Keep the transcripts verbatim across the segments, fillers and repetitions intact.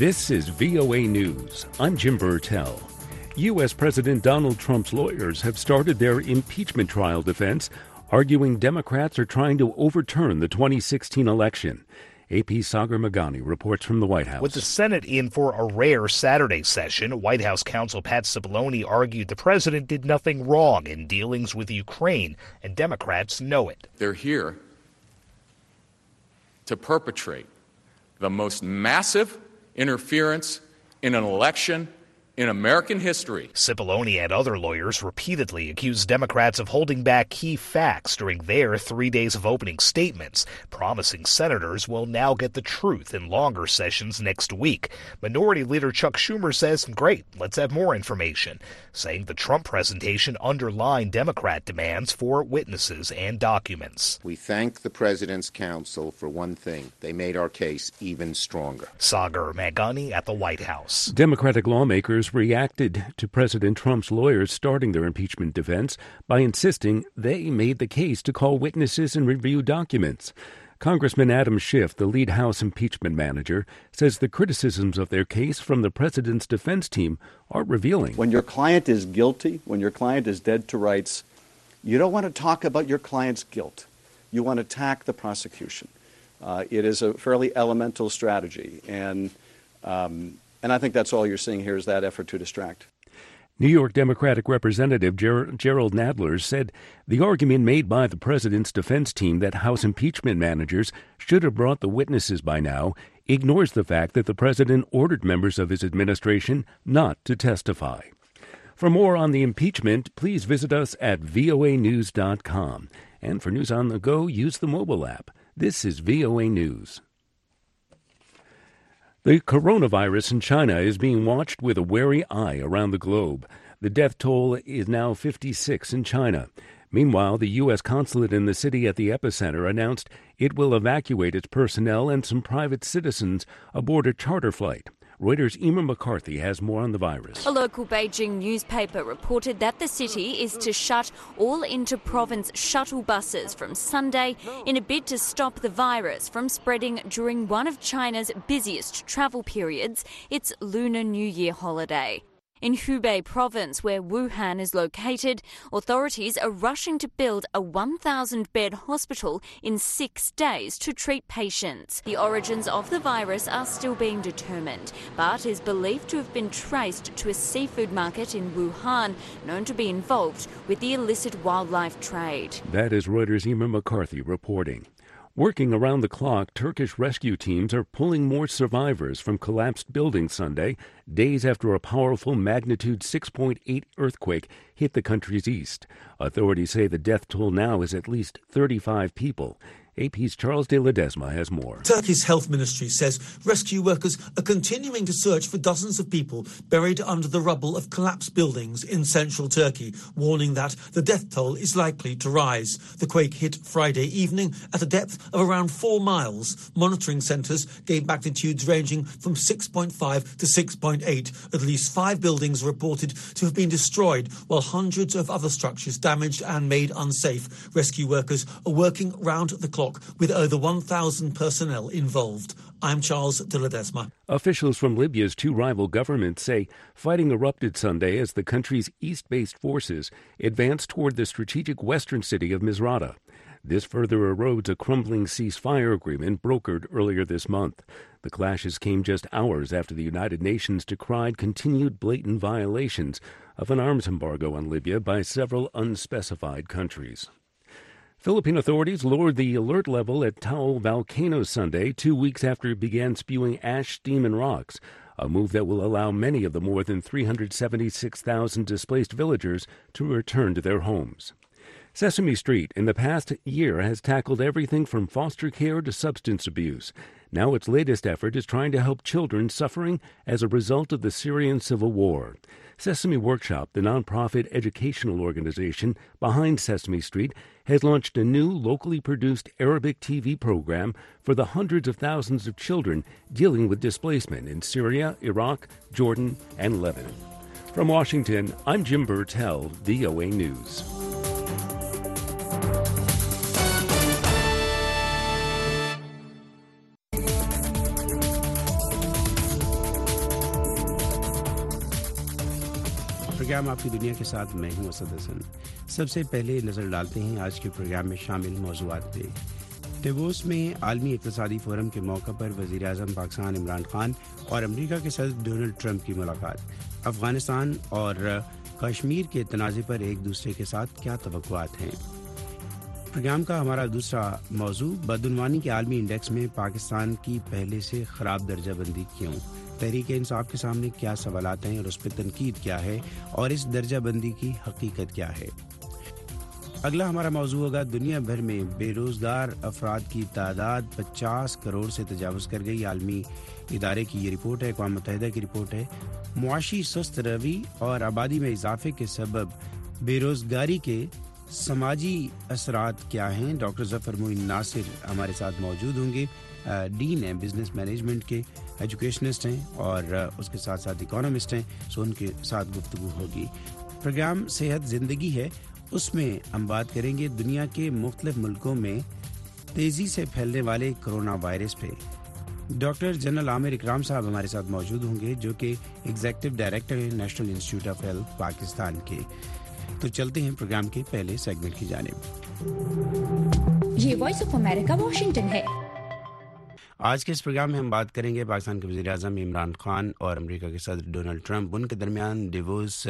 This is V O A News. I'm Jim Burtell. U S. President Donald Trump's lawyers have started their impeachment trial defense, arguing Democrats are trying to overturn the twenty sixteen election. A P's Sagar Meghani reports from the White House. With the Senate in for a rare Saturday session, White House counsel Pat Cipollone argued the president did nothing wrong in dealings with Ukraine, and Democrats know it. They're here to perpetrate the most massive interference in an election in American history. Cipollone and other lawyers repeatedly accused Democrats of holding back key facts during their three days of opening statements, promising senators will now get the truth in longer sessions next week. Minority Leader Chuck Schumer says, great, let's have more information, saying the Trump presentation underlined Democrat demands for witnesses and documents. We thank the president's counsel for one thing. They made our case even stronger. Sagar Meghani at the White House. Democratic lawmakers reacted to President Trump's lawyers starting their impeachment defense by insisting they made the case to call witnesses and review documents. Congressman Adam Schiff, the lead House impeachment manager, says the criticisms of their case from the president's defense team are revealing. When your client is guilty, when your client is dead to rights, you don't want to talk about your client's guilt. You want to attack the prosecution. Uh, it is a fairly elemental strategy, and um, And I think that's all you're seeing here is that effort to distract. New York Democratic Representative Ger- Gerald Nadler said the argument made by the president's defense team that House impeachment managers should have brought the witnesses by now ignores the fact that the president ordered members of his administration not to testify. For more on the impeachment, please visit us at V O A news dot com. And for news on the go, use the mobile app. This is V O A News. The coronavirus in China is being watched with a wary eye around the globe. The death toll is now fifty-six in China. Meanwhile, the U S consulate in the city at the epicenter announced it will evacuate its personnel and some private citizens aboard a charter flight. Reuters' Emer McCarthy has more on the virus. A local Beijing newspaper reported that the city is to shut all inter-province shuttle buses from Sunday in a bid to stop the virus from spreading during one of China's busiest travel periods, its Lunar New Year holiday. In Hubei province, where Wuhan is located, authorities are rushing to build a one thousand bed hospital in six days to treat patients. The origins of the virus are still being determined, but is believed to have been traced to a seafood market in Wuhan, known to be involved with the illicit wildlife trade. That is Reuters' Emer McCarthy reporting. Working around the clock, Turkish rescue teams are pulling more survivors from collapsed buildings Sunday, days after a powerful magnitude six point eight earthquake hit the country's east. Authorities say the death toll now is at least thirty-five people. A P's Charles de Ledesma has more. Turkey's health ministry says rescue workers are continuing to search for dozens of people buried under the rubble of collapsed buildings in central Turkey, warning that the death toll is likely to rise. The quake hit Friday evening at a depth of around four miles. Monitoring centres gave magnitudes ranging from six point five to six point eight. At least five buildings are reported to have been destroyed, while hundreds of other structures damaged and made unsafe. Rescue workers are working round the clock with over one thousand personnel involved. I'm Charles de Ledesma. Officials from Libya's two rival governments say fighting erupted Sunday as the country's east-based forces advanced toward the strategic western city of Misrata. This further erodes a crumbling ceasefire agreement brokered earlier this month. The clashes came just hours after the United Nations decried continued blatant violations of an arms embargo on Libya by several unspecified countries. Philippine authorities lowered the alert level at Taal volcano Sunday, two weeks after it began spewing ash, steam, and rocks, a move that will allow many of the more than three hundred seventy-six thousand displaced villagers to return to their homes. Sesame Street, in the past year, has tackled everything from foster care to substance abuse. Now its latest effort is trying to help children suffering as a result of the Syrian civil war. Sesame Workshop, the nonprofit educational organization behind Sesame Street, has launched a new locally produced Arabic T V program for the hundreds of thousands of children dealing with displacement in Syria, Iraq, Jordan, and Lebanon. From Washington, I'm Jim Burtell, V O A News. Programme آپ کی دنیا کے ساتھ میں ہوں اسد حسن. سب سے پہلے نظر ڈالتے ہیں آج کے پروگرام میں شامل موضوعات پہ. ڈیووس میں عالمی اقتصادی فورم کے موقع پر وزیر اعظم پاکستان عمران خان اور امریکہ کے صدر ڈونلڈ ٹرمپ کی ملاقات. افغانستان اور کشمیر کے تنازع پر ایک دوسرے کے ساتھ کیا توقعات ہیں. پروگرام کا ہمارا دوسرا موضوع بدعنوانی کے عالمی انڈیکس میں پاکستان کی پہلے سے خراب درجہ بندی کیوں. تحریک انصاف کے سامنے کیا سوالات ہیں اور اس پہ تنقید کیا ہے اور اس درجہ بندی کی حقیقت کیا ہے. اگلا ہمارا موضوع ہوگا دنیا بھر میں بے روزگار افراد کی تعداد پچاس کروڑ سے تجاوز کر گئی. عالمی ادارے کی یہ رپورٹ ہے, اقوام متحدہ کی رپورٹ ہے. معاشی سست روی اور آبادی میں اضافے کے سبب بے روزگاری کے سماجی اثرات کیا ہیں. ڈاکٹر ظفر معین ناصر ہمارے ساتھ موجود ہوں گے. ڈین ہیں بزنس مینجمنٹ کے, ایجوکیشنسٹ ہیں اور اس کے ساتھ ساتھ اکانومسٹ ہیں, سو ان کے ساتھ گفتگو ہوگی. پروگرام صحت زندگی ہے, اس میں ہم بات کریں گے دنیا کے مختلف ملکوں میں تیزی سے پھیلنے والے کرونا وائرس پہ. ڈاکٹر جنرل عامر اکرام صاحب ہمارے ساتھ موجود ہوں گے جو کہ ایگزیکٹو ڈائریکٹر ہیں national institute of health Pakistan کے. تو چلتے ہیں پروگرام کے پہلے سیگمنٹ کی جانب. یہ وائس آف امریکہ واشنگٹن ہے. آج کے اس پروگرام میں ہم بات کریں گے پاکستان کے وزیر اعظم عمران خان اور امریکہ کے صدر ڈونلڈ ٹرمپ. ان کے درمیان ڈیووس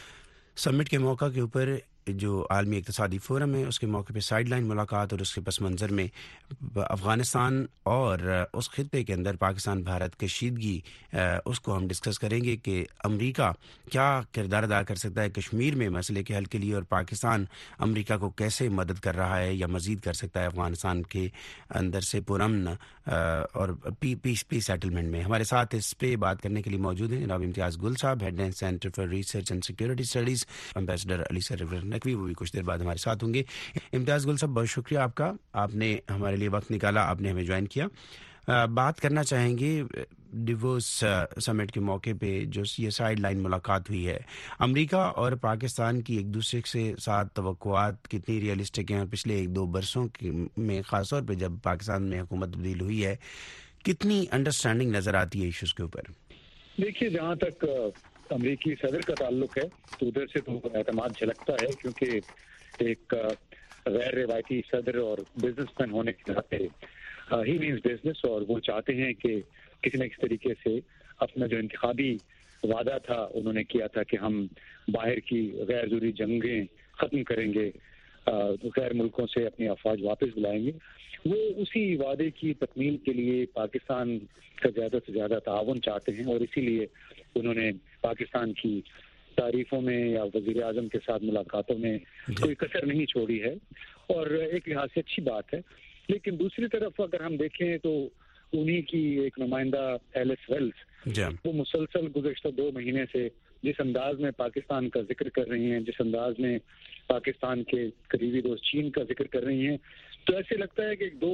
سمٹ کے موقع کے اوپر جو عالمی اقتصادی فورم ہے اس کے موقع پہ سائیڈ لائن ملاقات اور اس کے پس منظر میں افغانستان اور اس خطے کے اندر پاکستان بھارت کشیدگی, اس کو ہم ڈسکس کریں گے کہ امریکہ کیا کردار ادا کر سکتا ہے کشمیر میں مسئلے کے حل کے لیے اور پاکستان امریکہ کو کیسے مدد کر رہا ہے یا مزید کر سکتا ہے افغانستان کے اندر سے پرامن اور پیس پی سیٹلمنٹ میں. ہمارے ساتھ اس پہ بات کرنے کے لیے موجود ہیں جناب Imtiaz Gul sahab, head and centre for research and security studies. Ambassador Ali Sarwar Naqvi وہ بھی کچھ دیر بعد ہمارے ساتھ ہوں گے. امتیاز گل صاحب بہت شکریہ آپ کا, آپ نے ہمارے لیے وقت نکالا, آپ نے ہمیں جوائن کیا. بات کرنا چاہیں گے ڈیووس سمٹ کے موقع پہ جو یہ سائیڈ لائن ملاقات ہوئی ہے, امریکہ اور پاکستان کی ایک دوسرے کے ساتھ توقعات کتنی ریئلسٹک ہیں اور پچھلے ایک دو برسوں میں خاص طور پہ جب پاکستان میں حکومت تبدیل ہوئی ہے کتنی انڈرسٹینڈنگ نظر آتی ہے ایشوز کے اوپر؟ دیکھیے جہاں تک امریکی صدر کا تعلق ہے تو ادھر سے تو اعتماد جھلکتا ہے کیونکہ ایک غیر روایتی صدر اور بزنس مین ہونے کے ناطے ہی مینز بزنس, اور وہ چاہتے ہیں کہ کسی نہ کسی طریقے سے اپنا جو انتخابی وعدہ تھا انہوں نے کیا تھا کہ ہم باہر کی غیر ضروری جنگیں ختم کریں گے, غیر ملکوں سے اپنی افواج واپس بلائیں گے, وہ اسی وعدے کی تکمیل کے لیے پاکستان کا زیادہ سے زیادہ تعاون چاہتے ہیں اور اسی لیے انہوں نے پاکستان کی تعریفوں میں یا وزیر اعظم کے ساتھ ملاقاتوں میں کوئی کسر نہیں چھوڑی ہے, اور ایک لحاظ سے اچھی بات ہے. لیکن دوسری طرف اگر ہم دیکھیں تو انہی کی ایک نمائندہ ایلس ویلز وہ مسلسل گزشتہ دو مہینے سے جس انداز میں پاکستان کا ذکر کر رہی ہیں, جس انداز میں پاکستان کے قریبی دوست چین کا ذکر کر رہی ہیں, تو ایسے لگتا ہے کہ دو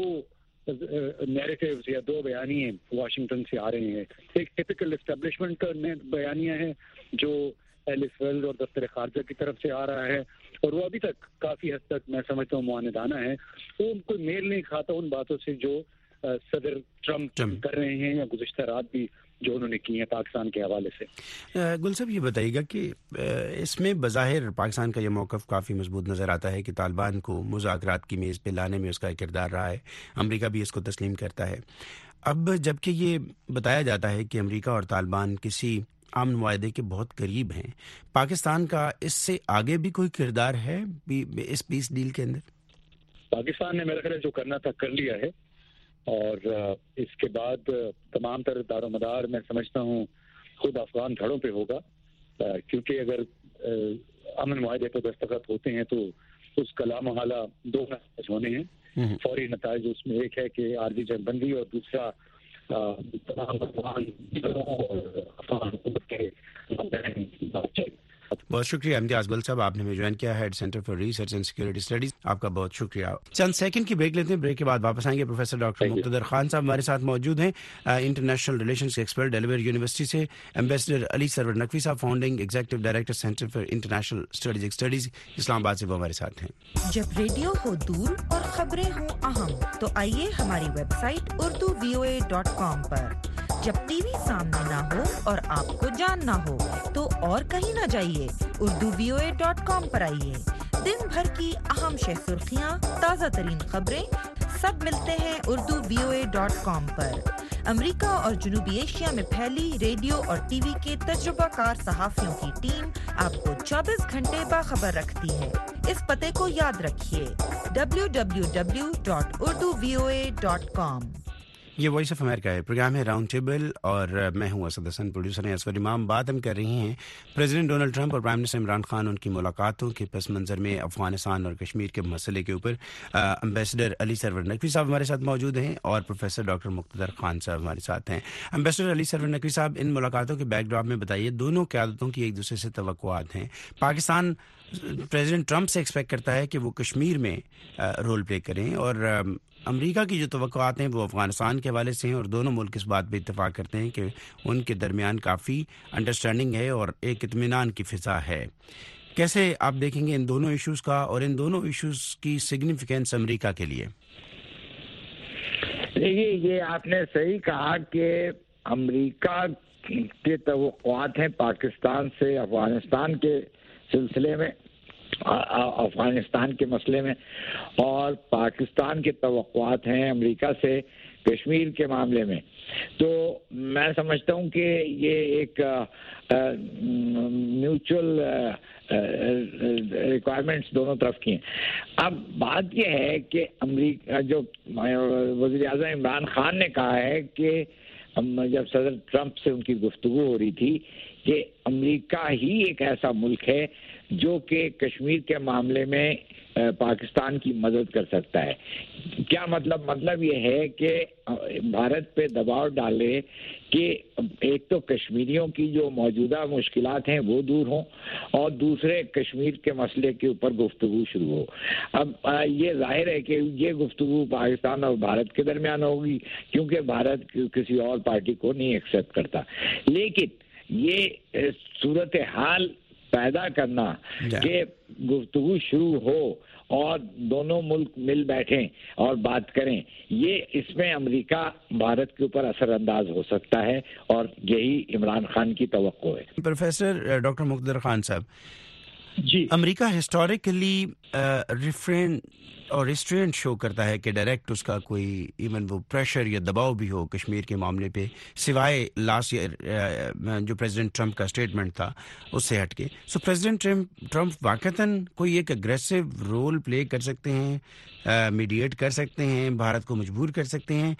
نیریٹیوز یا دو بیانیے واشنگٹن سے آ رہے ہیں. ایک ٹپیکل اسٹیبلشمنٹ کا بیانیہ ہے جو ایلس ویلز اور دفتر خارجہ کی طرف سے آ رہا ہے, اور وہ ابھی تک کافی حد تک میں سمجھتا ہوں معاندانہ ہے. وہ کوئی میل نہیں کھاتا ان باتوں سے جو صدر ٹرمپ کر رہے ہیں یا گزشتہ رات بھی جو انہوں نے کی ہیں پاکستان کے حوالے سے. گل صاحب یہ بتائیے گا کہ اس میں بظاہر پاکستان کا یہ موقف کافی مضبوط نظر آتا ہے کہ طالبان کو مذاکرات کی میز پہ لانے میں اس کا کردار رہا ہے, امریکہ بھی اس کو تسلیم کرتا ہے. اب جبکہ یہ بتایا جاتا ہے کہ امریکہ اور طالبان کسی امن معاہدے کے بہت قریب ہیں, پاکستان کا اس سے آگے بھی کوئی کردار ہے اس پیس ڈیل کے اندر؟ پاکستان نے میرا خیال جو کرنا تھا کر لیا ہے, اور اس کے بعد تمام تر دار و مدار میں سمجھتا ہوں خود افغان دھڑوں پہ ہوگا, کیونکہ اگر امن معاہدے پہ دستخط ہوتے ہیں تو اس کا لامحالہ دو نتائج ہونے ہیں. فوری نتائج اس میں ایک ہے کہ عارضی جنگ بندی, اور دوسرا بہت شکریہ امتیاز گل صاحب, آپ نے ہمیں جوائن کیا, head centre for research and security studies. آپ کا بہت شکریہ. چند سیکنڈ کی بریک لیتے ہیں, بریک کے بعد واپس آئیں گے. پروفیسر ڈاکٹر مقتدر خان صاحب ہمارے ساتھ موجود ہیں, انٹرنیشنل ریلیشنز کے ایکسپرٹ, ڈیلیور یونیورسٹی سے. Ambassador Ali Sarwar Naqvi sahab, founding executive director centre for international strategic studies, Islamabad سے, وہ ہمارے ساتھ ہیں. جب ریڈیو ہو دور اور خبریں ہوں اہم تو آئیے ہماری website Urdu V O A dot com پر جب ٹی وی سامنے نہ ہو اور آپ کو جاننا ہو تو اور کہیں نہ جائیے، Urdu V O A dot com پر آئیے۔ دن بھر کی اہم شہ سرخیاں، تازہ ترین خبریں سب ملتے ہیں Urdu V O A dot com پر۔ امریکہ اور جنوبی ایشیا میں پھیلی ریڈیو اور ٹی وی کے تجربہ کار صحافیوں کی ٹیم آپ کو چوبیس گھنٹے باخبر رکھتی ہے۔ اس پتے کو یاد رکھیے، W W W dot Urdu V O A dot com. یہ وائس آف امریکہ ہے، پروگرام ہے راؤنڈ ٹیبل اور میں ہوں اسد حسن، پروڈیوسر ہیں اسور امام۔ بات ہم کر رہے ہیں پریزیڈنٹ ڈونلڈ ٹرمپ اور پرائم منسٹر عمران خان ان کی ملاقاتوں کے پس منظر میں افغانستان اور کشمیر کے مسئلے کے اوپر۔ امبیسڈر علی سرور نقوی صاحب ہمارے ساتھ موجود ہیں اور پروفیسر ڈاکٹر مقتدر خان صاحب ہمارے ساتھ ہیں۔ امبیسڈر علی سرور نقوی صاحب، ان ملاقاتوں کے بیک ڈراپ میں بتائیے، دونوں قیادتوں کی ایک دوسرے سے توقعات ہیں۔ پاکستان پریزیڈنٹ ٹرمپ سے ایکسپیکٹ کرتا ہے کہ وہ کشمیر میں رول پلے کریں، اور امریکہ کی جو توقعات ہیں وہ افغانستان کے حوالے سے ہیں، اور دونوں ملک اس بات پہ اتفاق کرتے ہیں کہ ان کے درمیان کافی انڈرسٹینڈنگ ہے اور ایک اطمینان کی فضا ہے۔ کیسے آپ دیکھیں گے ان دونوں ایشوز کا اور ان دونوں ایشوز کی سگنیفیکینس امریکہ کے لیے؟ دیکھیے، یہ آپ نے صحیح کہا کہ امریکہ کے توقعات ہیں پاکستان سے افغانستان کے سلسلے میں، افغانستان کے مسئلے میں، اور پاکستان کے توقعات ہیں امریکہ سے کشمیر کے معاملے میں۔ تو میں سمجھتا ہوں کہ یہ ایک میوچل ریکوائرمنٹس دونوں طرف کی ہیں۔ اب بات یہ ہے کہ امریکہ، جو وزیر اعظم عمران خان نے کہا ہے کہ جب صدر ٹرمپ سے ان کی گفتگو ہو رہی تھی کہ امریکہ ہی ایک ایسا ملک ہے جو کہ کشمیر کے معاملے میں پاکستان کی مدد کر سکتا ہے۔ کیا مطلب؟ مطلب یہ ہے کہ بھارت پہ دباؤ ڈالے کہ ایک تو کشمیریوں کی جو موجودہ مشکلات ہیں وہ دور ہوں، اور دوسرے کشمیر کے مسئلے کے اوپر گفتگو شروع ہو۔ اب یہ ظاہر ہے کہ یہ گفتگو پاکستان اور بھارت کے درمیان ہوگی، کیونکہ بھارت کسی اور پارٹی کو نہیں ایکسیپٹ کرتا، لیکن یہ صورتحال پیدا کرنا کہ گفتگو شروع ہو اور دونوں ملک مل بیٹھیں اور بات کریں، یہ اس میں امریکہ بھارت کے اوپر اثر انداز ہو سکتا ہے، اور یہی عمران خان کی توقع ہے۔ پروفیسر ڈاکٹر مقتدر خان صاحب، جی، امریکہ ہسٹوریکلی ریفرین اور ریسٹرینٹ شو کرتا ہے کہ ڈائریکٹ اس کا کوئی ایون وہ پریشر یا دباؤ بھی ہو کشمیر کے معاملے پہ، سوائے لاسٹ ایئر جو پریزیڈنٹ ٹرمپ کا اسٹیٹمنٹ تھا اس سے ہٹ کے۔ سو پریزیڈنٹ ٹرمپ واقعتاً کوئی ایک اگریسو رول پلے کر سکتے ہیں، میڈیٹ کر سکتے ہیں، بھارت کو مجبور کر سکتے ہیں؟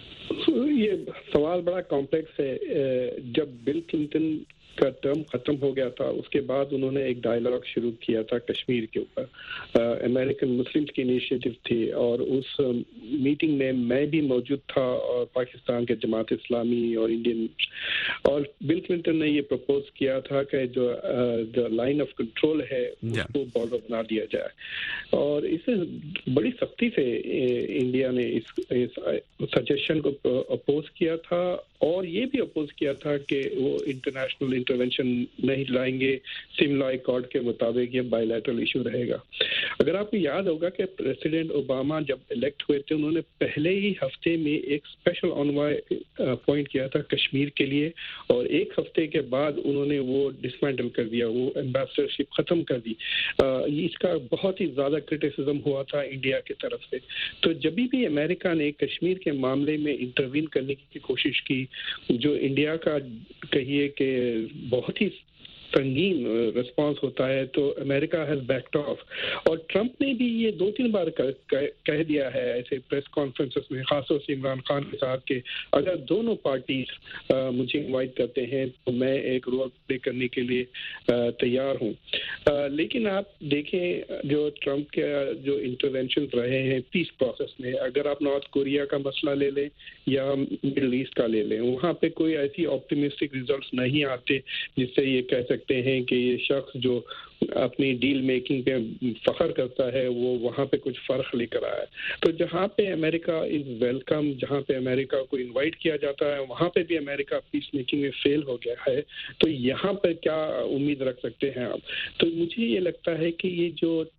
یہ سوال بڑا کمپلیکس ہے۔ جب بل کلنٹن کا ٹرم ختم ہو گیا تھا، اس کے بعد انہوں نے ایک ڈائیلاگ شروع کیا تھا کشمیر کے اوپر، امریکن مسلمز کی انیشیٹو تھی، اور اس میٹنگ میں میں بھی موجود تھا، اور پاکستان کے جماعت اسلامی اور انڈین، اور بل کلنٹن نے یہ پرپوز کیا تھا کہ جو جو لائن آف کنٹرول ہے اس کو بارڈر بنا دیا جائے، اور اسے بڑی سختی سے انڈیا نے اس سجیشن کو اپوز کیا تھا، اور یہ بھی اپوز کیا تھا کہ وہ انٹرنیشنل انٹرونشن نہیں لائیں گے، سملا ایکارڈ کے مطابق یہ بائی لیٹرل ایشو رہے گا۔ اگر آپ کو یاد ہوگا کہ پریزیڈنٹ اوباما جب الیکٹ ہوئے تھے، انہوں نے پہلے ہی ہفتے میں ایک اسپیشل انوائے اپوائنٹ کیا تھا کشمیر کے لیے، اور ایک ہفتے کے بعد انہوں نے وہ ڈسمینٹل کر دیا، وہ ایمبیسڈرشپ ختم کر دی۔ اس کا بہت ہی زیادہ کرٹیسزم ہوا تھا انڈیا کی طرف سے۔ تو جب بھی امریکہ نے کشمیر کے معاملے میں انٹروین کرنے کی کوشش کی، جو انڈیا کا کہیے کہ بہت ہی سنگین رسپانس ہوتا ہے، تو امریکہ ہیز بیکڈ آف، اور ٹرمپ نے بھی یہ دو تین بار کہہ دیا ہے ایسے پریس کانفرنسز میں، خاص طور سے عمران خان کے ساتھ، کہ اگر دونوں پارٹیز مجھے انوائٹ کرتے ہیں تو میں ایک رول پلے کرنے کے لیے تیار ہوں۔ لیکن آپ دیکھیں جو ٹرمپ کے جو انٹرونشنز رہے ہیں پیس پروسیس میں، اگر آپ نارتھ کوریا کا مسئلہ لے لیں یا مڈل ایسٹ کا لے لیں، وہاں پہ کوئی ایسی آپٹیمسٹک ریزلٹس نہیں آتے جس سے یہ کہہ سکتے ہیں کہ یہ شخص جو اپنی ڈیل میکنگ پہ فخر کرتا ہے وہ وہاں پہ کچھ فرق لے کر آیا ہے۔ تو جہاں پہ امریکہ از ویلکم، جہاں پہ امریکہ کو انوائٹ کیا جاتا ہے، وہاں پہ بھی امریکہ پیس میکنگ میں فیل ہو گیا ہے، تو یہاں پہ کیا امید رکھ سکتے ہیں آپ؟ تو مجھے یہ لگتا ہے کہ یہ جو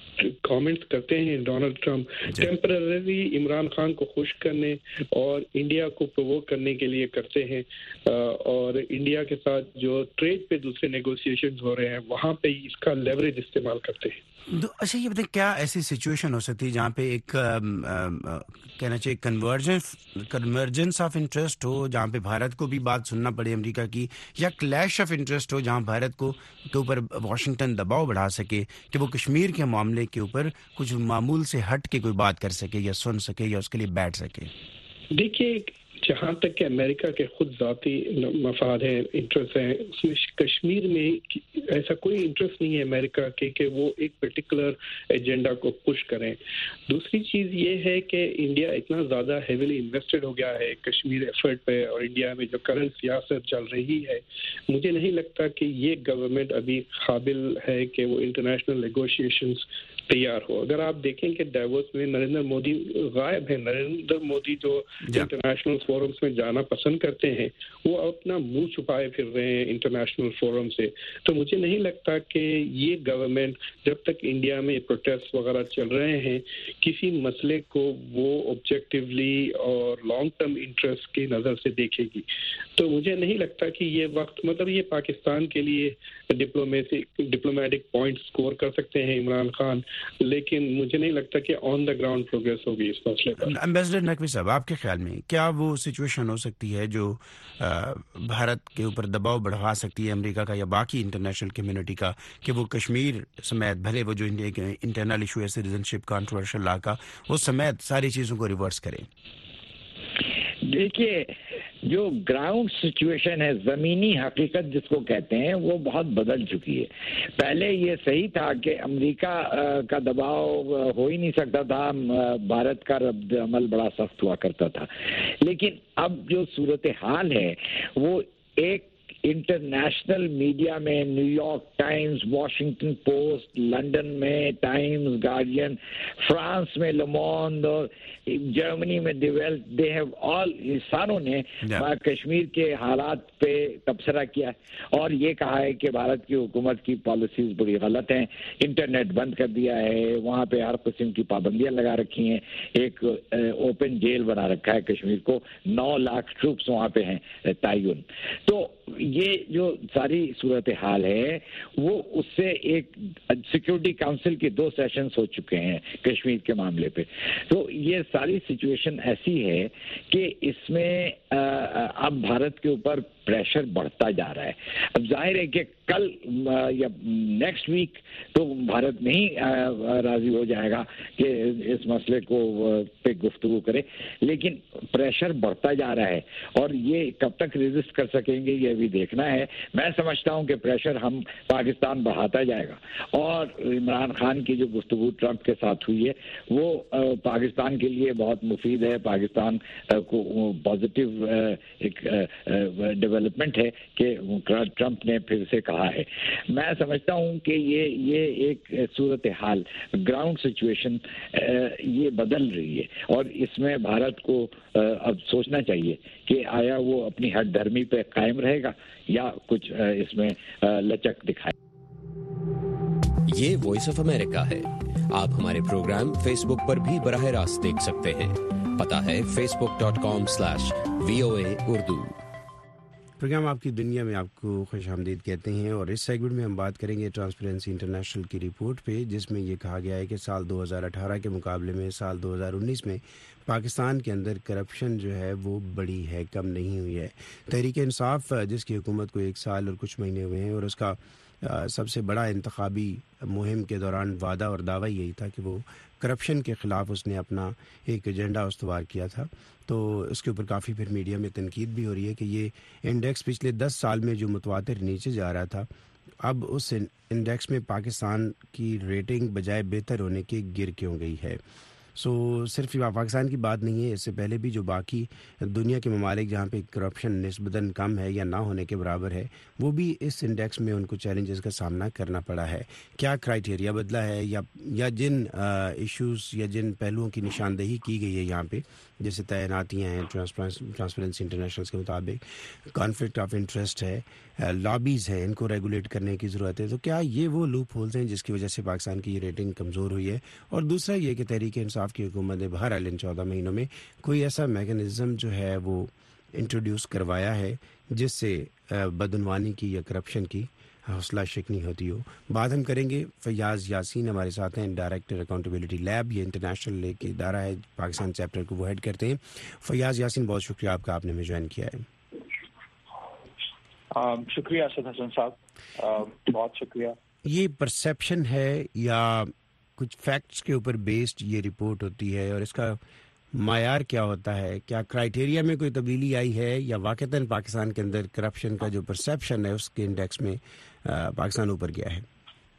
کامنٹس کرتے ہیں Donald Trump temporary Imran Khan کو خوش کرنے اور انڈیا کو پرووک کرنے کے لیے کرتے ہیں, اور انڈیا کے ساتھ جو ٹریڈ پہ دوسرے نیگوسیشنز ہو رہے ہیں وہاں پہ اس کا لیوریج استعمال کرتے ہیں. اچھا یہ بتائیں, کیا ایسی سچویشن ہو سکتی ہے جہاں پہ ایک کہنا چاہیے کنورجنس کنورجنس آف انٹرسٹ ہو, جہاں پہ بھارت کو بھی بات سننا پڑے امریکہ کی, یا کلیش آف انٹرسٹ ہو جہاں بھارت کو کے اوپر واشنگٹن دباؤ بڑھا سکے کہ وہ کشمیر کے معاملے کے اوپر کچھ معمول سے ہٹ کے کوئی بات کر سکے یا سن سکے یا اس کے لیے بیٹھ سکے؟ دیکھیے, جہاں تک کہ امریکہ کے خود ذاتی مفاد ہیں, انٹرسٹ ہیں, اس میں کشمیر میں ایسا کوئی انٹرسٹ نہیں ہے امریکہ کے کہ وہ ایک پرٹیکولر ایجنڈا کو پش کریں. دوسری چیز یہ ہے کہ انڈیا اتنا زیادہ ہیویلی انویسٹڈ ہو گیا ہے کشمیر ایفرٹ پہ, اور انڈیا میں جو کرنٹ سیاست چل رہی ہے, مجھے نہیں لگتا کہ یہ گورنمنٹ ابھی قابل ہے کہ وہ انٹرنیشنل نیگوشیشنز تیار ہو. اگر آپ دیکھیں کہ ڈیووس میں نریندر مودی غائب ہیں, نریندر مودی جو انٹرنیشنل فورمز میں جانا پسند کرتے ہیں وہ اپنا منہ چھپائے پھر رہے ہیں انٹرنیشنل فورم سے. تو مجھے نہیں لگتا کہ یہ گورنمنٹ جب تک انڈیا میں پروٹیسٹ وغیرہ چل رہے ہیں کسی مسئلے کو وہ آبجیکٹیولی اور لانگ ٹرم انٹرسٹ کی نظر سے دیکھے گی. تو مجھے نہیں لگتا کہ یہ وقت, مطلب یہ پاکستان کے لیے ڈپلومیسی ڈپلومیٹک پوائنٹ سکور کر سکتے ہیں عمران خان, لیکن مجھے نہیں لگتا کہ آن دا گراؤنڈ پروگریس ہوگی اس مسئلے پر. امبیسڈر نقوی صاحب, آپ کے خیال میں کیا وہ سچویشن ہو سکتی ہے جو بھارت کے اوپر دباؤ بڑھا سکتی ہے امریکہ کا یا باقی انٹرنیشنل کمیونٹی کا, کہ وہ کشمیر سمیت بھلے وہ جو انٹرنل ایشو ہے سٹیزن شپ کنٹروورشل لا کا, وہ سمیت ساری چیزوں کو ریورس کریں؟ دیکھیے, جو گراؤنڈ سچویشن ہے, زمینی حقیقت جس کو کہتے ہیں, وہ بہت بدل چکی ہے. پہلے یہ صحیح تھا کہ امریکہ کا دباؤ ہو ہی نہیں سکتا تھا, بھارت کا رد عمل بڑا سخت ہوا کرتا تھا. لیکن اب جو صورتحال ہے وہ ایک انٹرنیشنل میڈیا میں New York Times, Washington Post, London میں ٹائمز, گارڈین, فرانس میں لومونڈ اور جرمنی میں دی ویلٹ, دے ہیو آل, ساروں نے کشمیر کے حالات پہ تبصرہ کیا اور یہ کہا ہے کہ بھارت کی حکومت کی پالیسیز بڑی غلط ہیں, انٹرنیٹ بند کر دیا ہے, وہاں پہ ہر قسم کی پابندیاں لگا رکھی ہیں, ایک اوپن جیل بنا رکھا ہے کشمیر کو, نو لاکھ ٹروپس وہاں پہ ہیں تعین. تو یہ جو ساری صورتحال ہے وہ اس سے ایک سیکورٹی کاؤنسل کے دو سیشنز ہو چکے ہیں کشمیر کے معاملے پہ. تو یہ ساری سچویشن ایسی ہے کہ اس میں اب بھارت کے اوپر پریشر بڑھتا جا رہا ہے. اب ظاہر ہے کہ کل یا نیکسٹ ویک تو بھارت نہیں راضی ہو جائے گا کہ اس مسئلے کو پہ گفتگو کرے, لیکن پریشر بڑھتا جا رہا ہے اور یہ کب تک ریزسٹ کر سکیں گے یہ بھی دیکھنا ہے. میں سمجھتا ہوں کہ پریشر ہم پاکستان بڑھاتا جائے گا, اور عمران خان کی جو گفتگو ٹرمپ کے ساتھ ہوئی ہے وہ پاکستان کے لیے بہت مفید ہے, پاکستان کو پازیٹیو ایک ڈیولپمنٹ ہے کہ ٹرمپ نے پھر سے کہا ہے. میں سمجھتا ہوں کہ یہ یہ ایک صورتحال, گراؤنڈ سچویشن یہ بدل رہی ہے, اور اس میں بھارت کو اب سوچنا چاہیے کہ آیا وہ اپنی ہٹ دھرمی پہ قائم رہے گا یا کچھ اس میں لچک دکھائے. یہ وائس آف امریکہ ہے. آپ ہمارے پروگرام فیس بک پر بھی براہ راست دیکھ سکتے ہیں. پتہ ہے Facebook dot com slash V O A Urdu. Programme آپ کی دنیا میں آپ کو خوش آمدید کہتے ہیں, اور اس سیگمنٹ میں ہم بات کریں گے ٹرانسپیرنسی انٹرنیشنل کی رپورٹ پہ, جس میں یہ کہا گیا ہے کہ سال دو ہزار اٹھارہ کے مقابلے میں سال دو ہزار انیس میں پاکستان کے اندر کرپشن جو ہے وہ بڑی ہے, کم نہیں ہوئی ہے. تحریک انصاف جس کی حکومت کو ایک سال اور کچھ مہینے ہوئے ہیں, اور اس کا سب سے بڑا انتخابی مہم کے دوران وعدہ اور دعویٰ یہی تھا کہ وہ کرپشن کے خلاف اس نے اپنا ایک ایجنڈا استوار کیا تھا. تو اس کے اوپر کافی پھر میڈیا میں تنقید بھی ہو رہی ہے کہ یہ انڈیکس پچھلے دس سال میں جو متواتر نیچے جا رہا تھا, اب اس انڈیکس میں پاکستان کی ریٹنگ بجائے بہتر ہونے کے گر کیوں گئی ہے. سو صرف پاکستان کی بات نہیں ہے, اس سے پہلے بھی جو باقی دنیا کے ممالک جہاں پہ کرپشن نسبتاً کم ہے یا نہ ہونے کے برابر ہے, وہ بھی اس انڈیکس میں ان کو چیلنجز کا سامنا کرنا پڑا ہے. کیا کرائٹیریا بدلا ہے, یا یا جن ایشوز یا جن پہلوؤں کی نشاندہی کی گئی ہے یہاں پہ, جیسے تعیناتیاں ہیں ٹرانسپیرنسی انٹرنیشنل کے مطابق, کانفلکٹ آف انٹرسٹ ہے, لابیز ہیں, ان کو ریگولیٹ کرنے کی ضرورت ہے, تو کیا یہ وہ لوپ ہولز ہیں جس کی وجہ سے پاکستان کی یہ ریٹنگ کمزور ہوئی ہے؟ اور دوسرا یہ کہ تحریک انصاف کی حکومت نے بہرحال ان چودہ مہینوں میں کوئی ایسا میکانزم جو ہے وہ انٹروڈیوس کروایا ہے جس سے بدعنوانی کی یا کرپشن کی حوصلہ شکنی ہوتی ہو. بات ہم کریں گے. فیاض یاسین ہمارے ساتھ ہیں, ڈائریکٹر اکاؤنٹیبلٹی لیب, یہ انٹرنیشنل ایک ادارہ ہے پاکستان چیپٹر کو وہ ہیڈ کرتے ہیں. فیاض یاسین, بہت شکریہ آپ کا, آپ نے ہمیں جوائن کیا ہے. شکریہ اسد حسن صاحب, بہت شکریہ. یہ پرسیپشن ہے یا کچھ فیکٹس کے اوپر بیسڈ یہ رپورٹ ہوتی ہے, اور اس کا معیار کیا ہوتا ہے؟ کیا کرائٹیریا میں کوئی تبدیلی آئی ہے, یا واقعتاً پاکستان کے اندر کرپشن کا جو پرسیپشن ہے اس کے انڈیکس میں پاکستان اوپر گیا ہے؟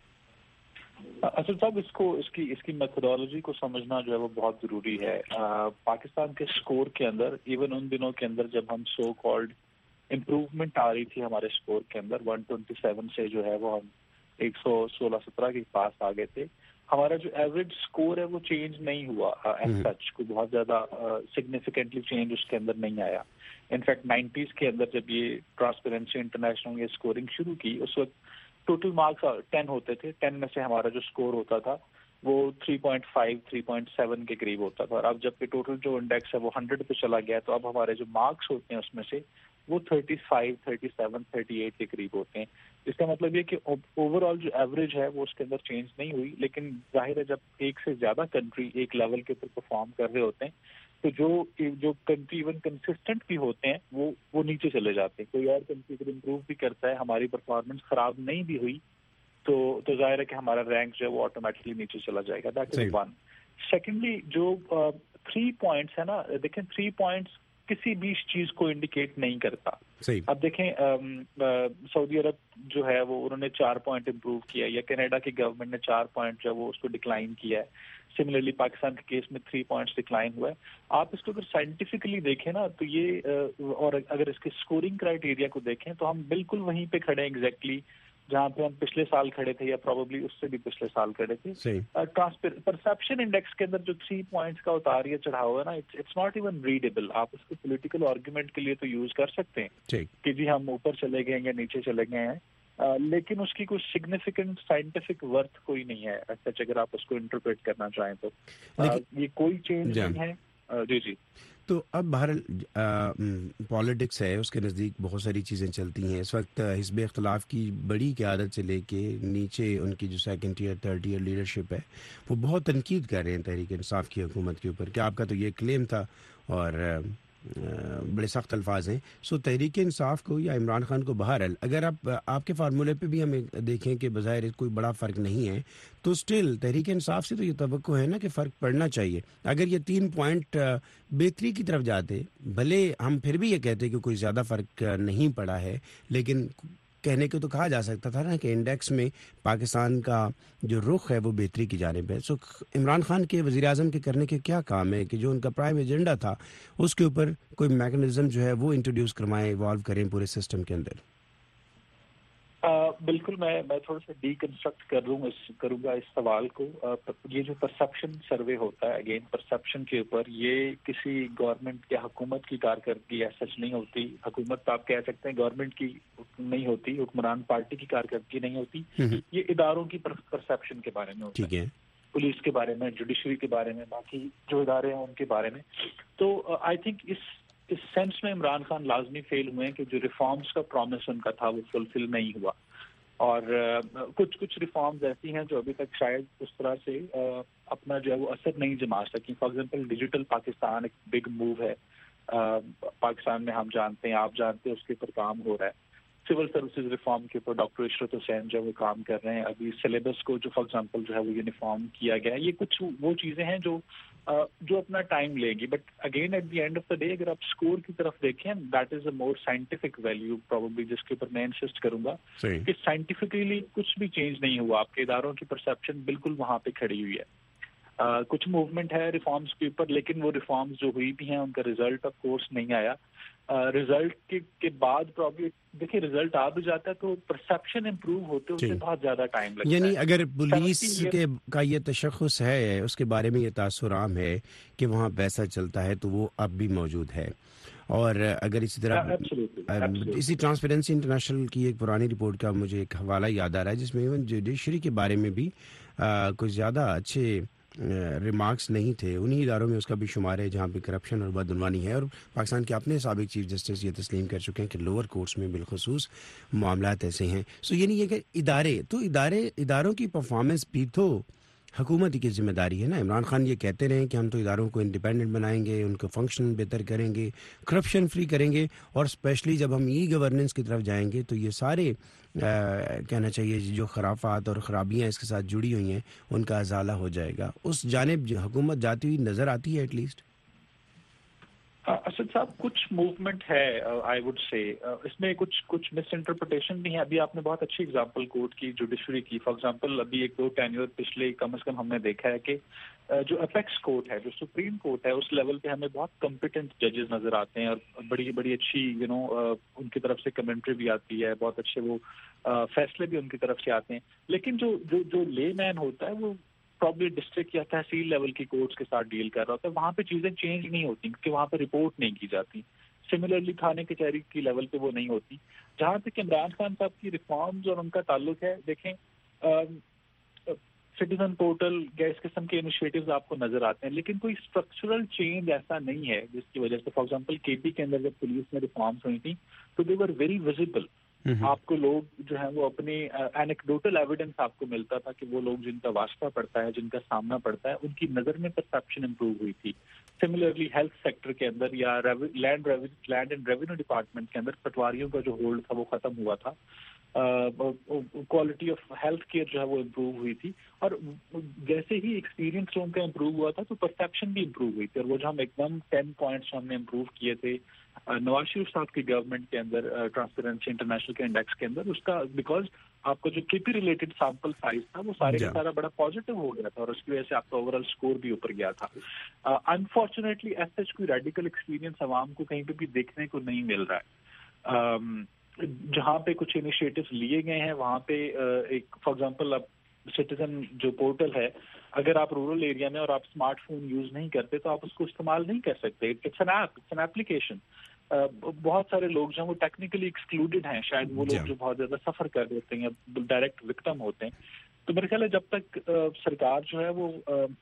اسد صاحب, اس کو اس کی اس کی میتھڈالوجی کو سمجھنا جو ہے وہ بہت ضروری ہے. پاکستان کے اسکور کے اندر, ایون ان دنوں کے اندر جب ہم سو کالڈ امپروومنٹ آ رہی تھی ہمارے اسکور کے اندر, ون ٹوینٹی سیون سے جو ہے وہ ہم ایک سو سولہ سترہ کے پاس آ گئے تھے, ہمارا جو ایوریج اسکور ہے وہ چینج نہیں ہوا ایز سچ, کو بہت زیادہ سگنیفیکینٹلی چینج اس کے اندر نہیں آیا. انفیکٹ نائنٹیز کے اندر جب یہ ٹرانسپیرنسی انٹرنیشنل نے اسکورنگ شروع کی, اس وقت ٹوٹل مارکس ٹین ہوتے تھے, ٹین میں سے ہمارا جو اسکور ہوتا تھا وہ three point five three point seven کے قریب ہوتا تھا. اور اب جب کہ ٹوٹل جو انڈیکس ہے وہ ہنڈریڈ پہ چلا گیا, تو اب ہمارے جو مارکس ہوتے ہیں اس میں سے وہ thirty five thirty seven thirty eight کے قریب ہوتے ہیں. اس کا مطلب یہ کہ اوور آل جو ایوریج ہے وہ اس کے اندر چینج نہیں ہوئی, لیکن ظاہر ہے جب ایک سے زیادہ کنٹری ایک لیول کے اوپر پرفارم کر رہے ہوتے ہیں تو جو جو کنٹری ایون کنسسٹنٹ بھی ہوتے ہیں وہ وہ نیچے چلے جاتے ہیں. کوئی اور کنٹری اگر امپروو بھی کرتا ہے, ہماری پرفارمنس خراب نہیں بھی ہوئی, تو تو ظاہر ہے کہ ہمارا رینک جو ہے وہ آٹومیٹکلی نیچے چلا جائے گا. That is one. سیکنڈلی جو تھری پوائنٹس ہے نا, دیکھیں تھری پوائنٹس کسی بھی چیز کو انڈیکیٹ نہیں کرتا. اب دیکھیں سعودی عرب جو ہے وہ انہوں نے چار پوائنٹ امپروو کیا, یا کینیڈا کی گورنمنٹ نے چار پوائنٹ جو ہے وہ اس کو ڈکلائن کیا ہے. سملرلی پاکستان کے کیس میں تھری پوائنٹس ڈکلائن ہوا ہے. آپ اس کو اگر سائنٹیفکلی دیکھیں نا تو یہ, اور اگر اس کے اسکورنگ کرائٹیریا کو دیکھیں تو ہم بالکل وہیں پہ کھڑے ہیں ایگزیکٹلی جہاں پہ ہم پچھلے سال کھڑے تھے, یا پروبیبلی اس سے بھی پچھلے سال کھڑے تھے. پرسیپشن انڈیکس کے اندر جو تھری پوائنٹس کا اتار یا چڑھاؤ ہے نا, اٹس ناٹ ایون ریڈیبل. آپ اس کو پولیٹیکل آرگومنٹ کے لیے تو یوز کر سکتے ہیں کہ جی ہم اوپر چلے گئے یا نیچے چلے گئے ہیں, لیکن اس کی کوئی سگنیفیکینٹ سائنٹیفک ورتھ کوئی نہیں ہے سچ, اگر آپ اس کو انٹرپریٹ کرنا چاہیں تو. یہ کوئی چینج نہیں ہے. جی جی تو اب بہرحال پالیٹکس ہے, اس کے نزدیک بہت ساری چیزیں چلتی ہیں. اس وقت حزب اختلاف کی بڑی قیادت سے لے کے نیچے ان کی جو second tier third tier leadership ہے وہ بہت تنقید کر رہے ہیں تحریک انصاف کی حکومت کے اوپر, کہ آپ کا تو یہ کلیم تھا اور بڑے سخت الفاظ ہیں. سو تحریک انصاف کو یا عمران خان کو بہرحال اگر آپ آپ کے فارمولے پہ بھی ہمیں دیکھیں کہ بظاہر کوئی بڑا فرق نہیں ہے, تو سٹل تحریک انصاف سے تو یہ توقع ہے نا کہ فرق پڑنا چاہیے. اگر یہ تین پوائنٹ بہتری کی طرف جاتے, بھلے ہم پھر بھی یہ کہتے کہ کوئی زیادہ فرق نہیں پڑا ہے, لیکن کہنے کو تو کہا جا سکتا تھا نا کہ انڈیکس میں پاکستان کا جو رخ ہے وہ بہتری کی جانب ہے. سو عمران خان کے وزیر اعظم کے کرنے کے کیا کام ہے کہ جو ان کا پرائم ایجنڈا تھا اس کے اوپر کوئی میکنزم جو ہے وہ انٹروڈیوس کروائیں, ایوالو کریں پورے سسٹم کے اندر؟ بالکل, میں میں تھوڑا سا ڈی کنسٹرکٹ کر رہوں اس کروں گا اس سوال کو. یہ جو پرسیپشن سروے ہوتا ہے, اگین پرسیپشن کے اوپر, یہ کسی گورنمنٹ یا حکومت کی کارکردگی ایسا سچ نہیں ہوتی. حکومت تو آپ کہہ سکتے ہیں گورنمنٹ کی نہیں ہوتی, حکمران پارٹی کی کارکردگی نہیں ہوتی. یہ اداروں کی پرسیپشن کے بارے میں ہوتا ہے, پولیس کے بارے میں, جوڈیشری کے بارے میں, باقی جو ادارے ہیں ان کے بارے میں. تو I think us us sense میں عمران خان لازمی فیل ہوئے ہیں کہ جو ریفارمز کا پرومس ان کا تھا وہ فلفل نہیں ہوا, اور کچھ کچھ ریفارمز ایسی ہیں جو ابھی تک شاید اس طرح سے اپنا جو ہے وہ اثر نہیں جما سکی. فار ایگزامپل ڈیجیٹل پاکستان ایک بگ موو ہے پاکستان میں, ہم جانتے ہیں, آپ جانتے ہیں, اس کے اوپر کام ہو رہا ہے. سول سروسز ریفارم کے اوپر ڈاکٹر عشرت حسین جو وہ کام کر رہے ہیں. ابھی سلیبس کو جو فار ایگزامپل جو ہے وہ یونیفارم کیا گیا ہے. یہ کچھ وہ چیزیں ہیں جو جو اپنا ٹائم لے گی, but again at the end of the day اگر آپ اسکور کی طرف دیکھیں, that is a more scientific value probably, جس کے اوپر میں انسسٹ کروں گا کہ سائنٹیفکلی کچھ بھی چینج نہیں ہوا. آپ کے اداروں کی پرسیپشن بالکل وہاں پہ کھڑی ہوئی ہے. کچھ موومنٹ ہے ریفارمز کے اوپر, لیکن وہ ریفارمز جو ہوئی بھی ہیں ان کا رزلٹ آف کورس نہیں آیا. رزلٹ کے کے بعد پرابلی دیکھیں رزلٹ آ بھی جاتا ہے تو پرسیپشن امپروو ہوتے اس سے بہت زیادہ ٹائم لگتا ہے. یعنی اگر پولیس کے کا یہ تشخص ہے, اس کے بارے میں یہ تاثر عام ہے کہ وہاں پیسہ چلتا ہے, تو وہ اب بھی موجود ہے. اور اگر اسی طرح اسی ٹرانسپیرنسی انٹرنیشنل کی ایک پرانی رپورٹ کا مجھے ایک حوالہ یاد آ رہا ہے جس میں ایون جوڈیشری کے بارے میں بھی کچھ زیادہ اچھے ریمارکس نہیں تھے. انہی اداروں میں اس کا بھی شمار ہے جہاں پہ کرپشن اور بدعنوانی ہے. اور پاکستان کے اپنے سابق چیف جسٹس یہ تسلیم کر چکے ہیں کہ لوور کورٹس میں بالخصوص معاملات ایسے ہیں. سو یعنی یہ کہ ادارے تو ادارے اداروں کی پرفارمنس بھی تو حکومت کی ذمہ داری ہے نا. عمران خان یہ کہتے رہے کہ ہم تو اداروں کو انڈیپینڈنٹ بنائیں گے, ان کو فنکشن بہتر کریں گے, کرپشن فری کریں گے, اور اسپیشلی جب ہم ای گورننس کی طرف جائیں گے تو یہ سارے کہنا چاہیے جو خرافات اور خرابیاں اس کے ساتھ جڑی ہوئی ہیں ان کا ازالہ ہو جائے گا. اس جانب حکومت جاتی ہوئی نظر آتی ہے ایٹ لیسٹ. اسد صاحب کچھ موومنٹ ہے آئی وڈ سے, اس میں کچھ کچھ مس انٹرپریٹیشن بھی ہے. ابھی آپ نے بہت اچھی اگزامپل کوٹ کی جوڈیشری کی. فار ایگزامپل ابھی ایک دو ٹینیور پچھلے کم از کم ہم نے دیکھا ہے کہ جو اپیکس کورٹ ہے, جو سپریم کورٹ ہے, اس لیول پہ ہمیں بہت کمپیٹنٹ ججز نظر آتے ہیں اور بڑی بڑی اچھی یو نو ان کی طرف سے کمنٹری بھی آتی ہے, بہت اچھے وہ فیصلے بھی ان کی طرف سے آتے ہیں. لیکن جو جو جو لے مین ہوتا ہے وہ پرابلی ڈسٹرکٹ یا تحصیل لیول کی کورٹس کے ساتھ ڈیل کر رہا ہوتا ہے, وہاں پہ چیزیں چینج نہیں ہوتی کیونکہ وہاں پہ رپورٹ نہیں کی جاتی. سملرلی تھانے کچہری کی لیول پہ وہ نہیں ہوتی. جہاں تک عمران خان صاحب کی ریفارمز اور ان کا تعلق ہے, دیکھیں سٹیزن پورٹل یا اس قسم کے انیشیٹوز آپ کو نظر آتے ہیں, لیکن کوئی اسٹرکچرل چینج ایسا نہیں ہے جس کی وجہ سے. فار ایگزامپل کے پی کے اندر جب پولیس میں ریفارمز ہوئی تھیں تو دے ور ویری ویزیبل. آپ کو لوگ جو ہیں وہ اپنے اینیکڈوٹل ایویڈنس آپ کو ملتا تھا کہ وہ لوگ جن کا واسطہ پڑتا ہے, جن کا سامنا پڑتا ہے, ان کی نظر میں پرسیپشن امپروو ہوئی تھی. سملرلی ہیلتھ سیکٹر کے اندر یا land land and revenue department کے اندر پٹواریوں کا جو ہولڈ تھا وہ ختم ہوا تھا. کوالٹی آف ہیلتھ کیئر جو ہے وہ امپروو ہوئی تھی, اور جیسے ہی ایکسپیرینس لوگوں کا امپروو ہوا تھا تو پرسیپشن بھی امپروو ہوئی تھی. اور وہ جو ہم ایک دم ٹین پوائنٹس ہم نے امپروو کیے تھے نواز شریف صاحب کی گورنمنٹ کے اندر ٹرانسپیرنسی انٹرنیشنل کے انڈیکس کے اندر, اس کا بیکاز آپ کا جو کے پی ریلیٹڈ سیمپل سائز تھا وہ سارے کا سارا بڑا پازیٹیو ہو گیا تھا, اور اس کی وجہ سے آپ کا اوور آل اسکور بھی اوپر گیا تھا. انفارچونیٹلی ایز سچ کوئی ریڈیکل ایکسپیرینس عوام کو کہیں پہ بھی دیکھنے کو نہیں مل رہا ہے. جہاں پہ کچھ انیشیٹوز لیے گئے ہیں وہاں پہ ایک فار ایگزامپل اب سٹیزن جو پورٹل ہے, اگر آپ رورل ایریا میں اور آپ اسمارٹ فون یوز نہیں کرتے تو آپ اس کو استعمال نہیں کر سکتے. It's an app, it's an application. بہت سارے لوگ جو ہیں وہ ٹیکنیکلی ایکسکلوڈیڈ ہیں, شاید وہ لوگ جو بہت زیادہ سفر کر دیتے ہیں یا ڈائریکٹ وکٹم ہوتے ہیں. تو میرے خیال ہے جب تک سرکار جو ہے وہ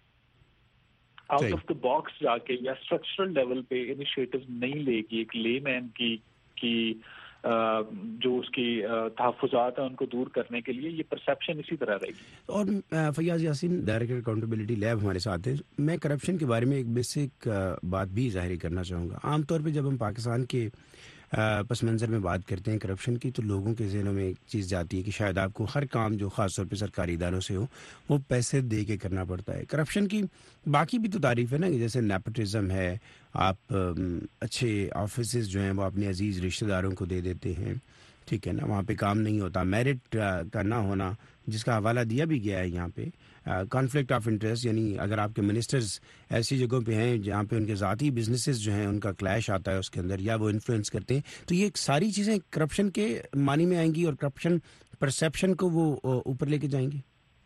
آؤٹ آف دا باکس جا کے یا اسٹرکچرل لیول پہ انیشیٹو نہیں لے گی, ایک لے مین کی کی جو اس کی تحفظات ہیں ان کو دور کرنے کے لیے, یہ پرسیپشن اسی طرح رہے گی. اور Fayyaz Yasin director accountability lab ہمارے ساتھ ہیں. میں کرپشن کے بارے میں ایک بیسک بات بھی ظاہر کرنا چاہوں گا. عام طور پہ جب ہم پاکستان کے پس منظر میں بات کرتے ہیں کرپشن کی تو لوگوں کے ذہنوں میں ایک چیز جاتی ہے کہ شاید آپ کو ہر کام جو خاص طور پہ سرکاری اداروں سے ہو وہ پیسے دے کے کرنا پڑتا ہے. کرپشن کی باقی بھی تو تعریف ہے نا, جیسے نیپوٹزم ہے, آپ اچھے آفیسز جو ہیں وہ اپنے عزیز رشتہ داروں کو دے دیتے ہیں, ٹھیک ہے نا, وہاں پہ کام نہیں ہوتا. میرٹ کا نہ ہونا جس کا حوالہ دیا بھی گیا ہے یہاں پہ, کانفلکٹ آف انٹرسٹ, یعنی اگر آپ کے منسٹرز ایسی جگہوں پہ ہیں جہاں پہ ان کے ذاتی بزنسز جو ہیں ان کا کلیش آتا ہے اس کے اندر, یا وہ انفلوئنس کرتے ہیں, تو یہ ساری چیزیں کرپشن کے معنی میں آئیں گی اور کرپشن پرسیپشن کو وہ اوپر لے کے جائیں گی.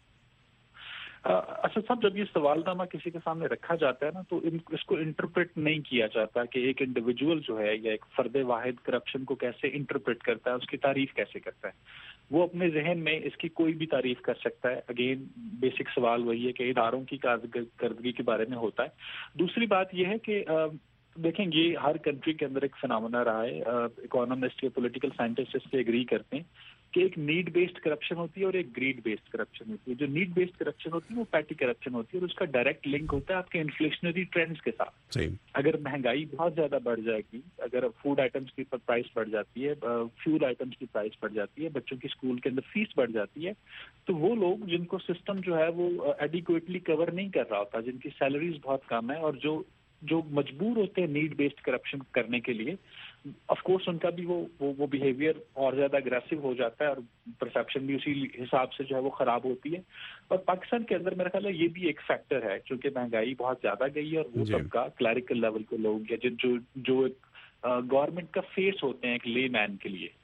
اسد صاحب جب یہ سوال نامہ کسی کے سامنے رکھا جاتا ہے نا تو اس کو انٹرپریٹ نہیں کیا جاتا کہ ایک انڈیویجول جو ہے یا ایک فرد واحد کرپشن کو کیسے انٹرپریٹ کرتا ہے, اس کی تعریف کیسے کرتا ہے. وہ اپنے ذہن میں اس کی کوئی بھی تعریف کر سکتا ہے. اگین بیسک سوال وہی ہے کہ اداروں کی کارکردگی کے بارے میں ہوتا ہے. دوسری بات یہ ہے کہ دیکھیں یہ ہر کنٹری کے اندر ایک فنامنا رہا ہے. اکانومسٹ یا پولیٹیکل سائنٹسٹ اس سے ایگری کرتے ہیں کہ ایک نیڈ بیسڈ کرپشن ہوتی ہے اور ایک گریڈ بیسڈ کرپشن ہوتی ہے. جو نیڈ بیسڈ کرپشن ہوتی ہے وہ پیٹی کرپشن ہوتی ہے اور اس کا ڈائریکٹ لنک ہوتا ہے آپ کے انفلیشنری ٹرینڈز کے ساتھ. اگر مہنگائی بہت زیادہ بڑھ جائے گی, اگر فوڈ آئٹمس کی پرائس بڑھ جاتی ہے, فیول آئٹمس کی پرائس بڑھ جاتی ہے, بچوں کی اسکول کے اندر فیس بڑھ جاتی ہے, تو وہ لوگ جن کو سسٹم جو ہے وہ ایڈیکویٹلی کور نہیں کر رہا ہوتا, جن کی سیلریز بہت کم ہے اور جو جو مجبور ہوتے ہیں نیڈ بیسڈ کرپشن کرنے کے لیے, آف کورس ان کا بھی وہ وہ بیہیویئر اور زیادہ اگریسو ہو جاتا ہے اور پرسیپشن بھی اسی حساب سے جو ہے وہ خراب ہوتی ہے. اور پاکستان کے اندر میرا خیال ہے یہ بھی ایک فیکٹر ہے چونکہ مہنگائی بہت زیادہ گئی ہے اور وہ طبقہ کلیریکل لیول کے لوگ یا جو جو گورنمنٹ کا فیس ہوتے ہیں ایک لے مین کے لیے,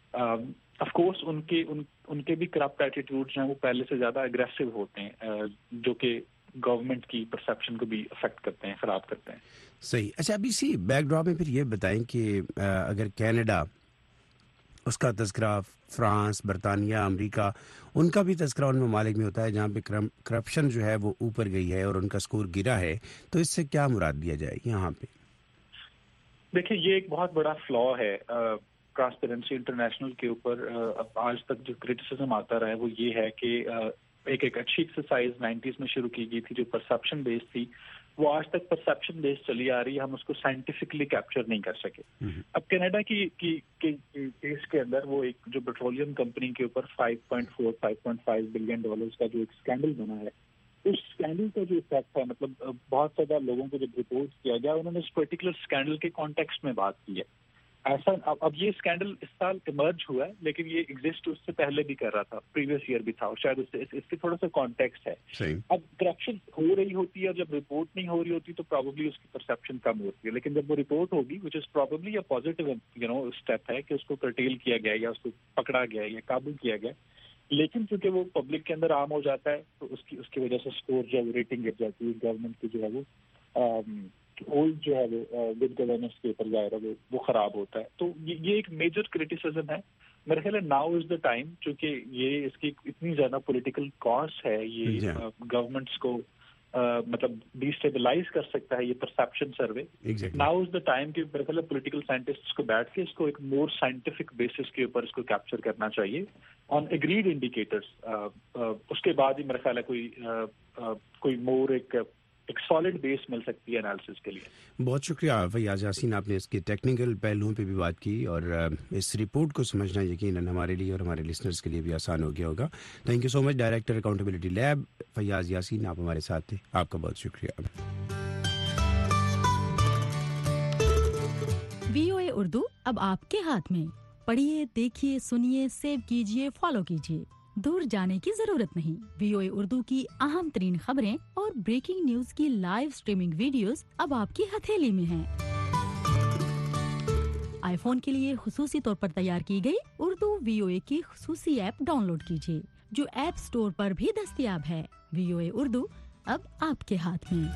آف کورس ان کے ان ان کے بھی کرپٹ ایٹیٹیوڈ جو ہیں وہ پہلے سے زیادہ اگریسو ہوتے ہیں جو کہ گورنمنٹ کی پرسیپشن کو بھی افیکٹ کرتے ہیں, خراب کرتے ہیں. صحیح. اچھا, اب اسی بیک ڈراپ میں پھر یہ بتائیں کہ اگر کینیڈا اس کا تذکرہ, فرانس, برطانیہ, امریکہ, ان کا بھی تذکرہ ان ممالک میں ہوتا ہے جہاں پہ کرپشن جو ہے وہ اوپر گئی ہے اور ان کا سکور گرا ہے, تو اس سے کیا مراد دیا جائے یہاں پہ؟ دیکھیں یہ ایک بہت بڑا فلا ہے ٹرانسپیرنسی انٹرنیشنل کے اوپر. آج تک جو کرٹیسزم آتا رہا ہے وہ یہ ہے کہ ایک ایک اچھی ایکسرسائز نائنٹیز میں شروع کی گئی تھی جو پرسیپشن بیس تھی, وہ آج تک پرسیپشن بیس چلی آ رہی ہے, ہم اس کو سائنٹیفکلی کیپچر نہیں کر سکے. اب کینیڈا کی کیس کے اندر وہ ایک جو پیٹرولیم کمپنی کے اوپر five point four five point five billion dollars کا جو ایک اسکینڈل بنا ہے, اس اسکینڈل کا جو افیکٹ ہے, مطلب بہت زیادہ لوگوں کو جب رپورٹ کیا گیا انہوں نے اس پرٹیکولر اسکینڈل کے کانٹیکسٹ میں بات کی ہے. ایسا اب یہ اسکینڈل اس سال ایمرج ہوا ہے لیکن یہ ایگزسٹ اس سے پہلے بھی کر رہا تھا, پریویس ایئر بھی تھا, اور شاید اس سے اس سے تھوڑا سا کانٹیکسٹ ہے. اب کرپشن ہو رہی ہوتی ہے اور جب رپورٹ نہیں ہو رہی ہوتی تو پروبیبلی اس کی پرسیپشن کم ہوتی ہے, لیکن جب وہ رپورٹ ہوگی which is probably a positive you know step ہے کہ اس کو کرٹیل کیا گیا یا اس کو پکڑا گیا یا قابو کیا گیا, لیکن چونکہ وہ پبلک کے اندر عام ہو جاتا ہے تو اس کی اس کی وجہ سے اسکور جو ہے وہ ریٹنگ گر جاتی ہے گورنمنٹ کی, جو ہے وہ اولڈ جو ہے وہ گڈ گورننس کے اوپر ظاہر ہے وہ خراب ہوتا ہے. تو یہ ایک میجر کرٹیسزم ہے میرے خیال ہے. ناؤ از دا ٹائم, چونکہ یہ اس کی اتنی زیادہ پولیٹیکل کاسٹ ہے, یہ گورنمنٹس کو مطلب ڈیسٹیبلائز کر سکتا ہے یہ perception survey. Now is the time کہ میرے خیال ہے پولیٹیکل سائنٹسٹ کو بیٹھ کے اس کو ایک مور سائنٹیفک بیسس کے اوپر اس کو کیپچر کرنا چاہیے آن اگریڈ انڈیکیٹرس. اس کے بعد ہی میرا خیال ہے کوئی کوئی مور ایک ایک سالڈ بیس مل سکتی ہے انالیسس کے لیے. بہت شکریہ فیاض یاسین, آپ نے اس کے ٹیکنیکل پہلوؤں پہ بھی بات کی اور اس رپورٹ کو سمجھنا یقیناً ہمارے لیے اور ہمارے لسنرز کے لیے بھی آسان ہو گیا ہوگا. Thank you so much director accountability lab Fayyaz Yasin, آپ ہمارے ساتھ تھے, آپ کا بہت شکریہ. وی او اے اردو اب آپ کے ہاتھ میں, پڑھیے, دیکھیے, سنیے, سیو کیجیے, فالو کیجیے, دور جانے کی ضرورت نہیں. وی او اے اردو کی اہم ترین خبریں اور بریکنگ نیوز کی لائیو سٹریمنگ ویڈیوز اب آپ کی ہتھیلی میں ہیں. آئی فون کے لیے خصوصی طور پر تیار کی گئی اردو وی او اے کی خصوصی ایپ ڈاؤن لوڈ کیجیے جو ایپ سٹور پر بھی دستیاب ہے. وی او اے اردو اب آپ کے ہاتھ میں.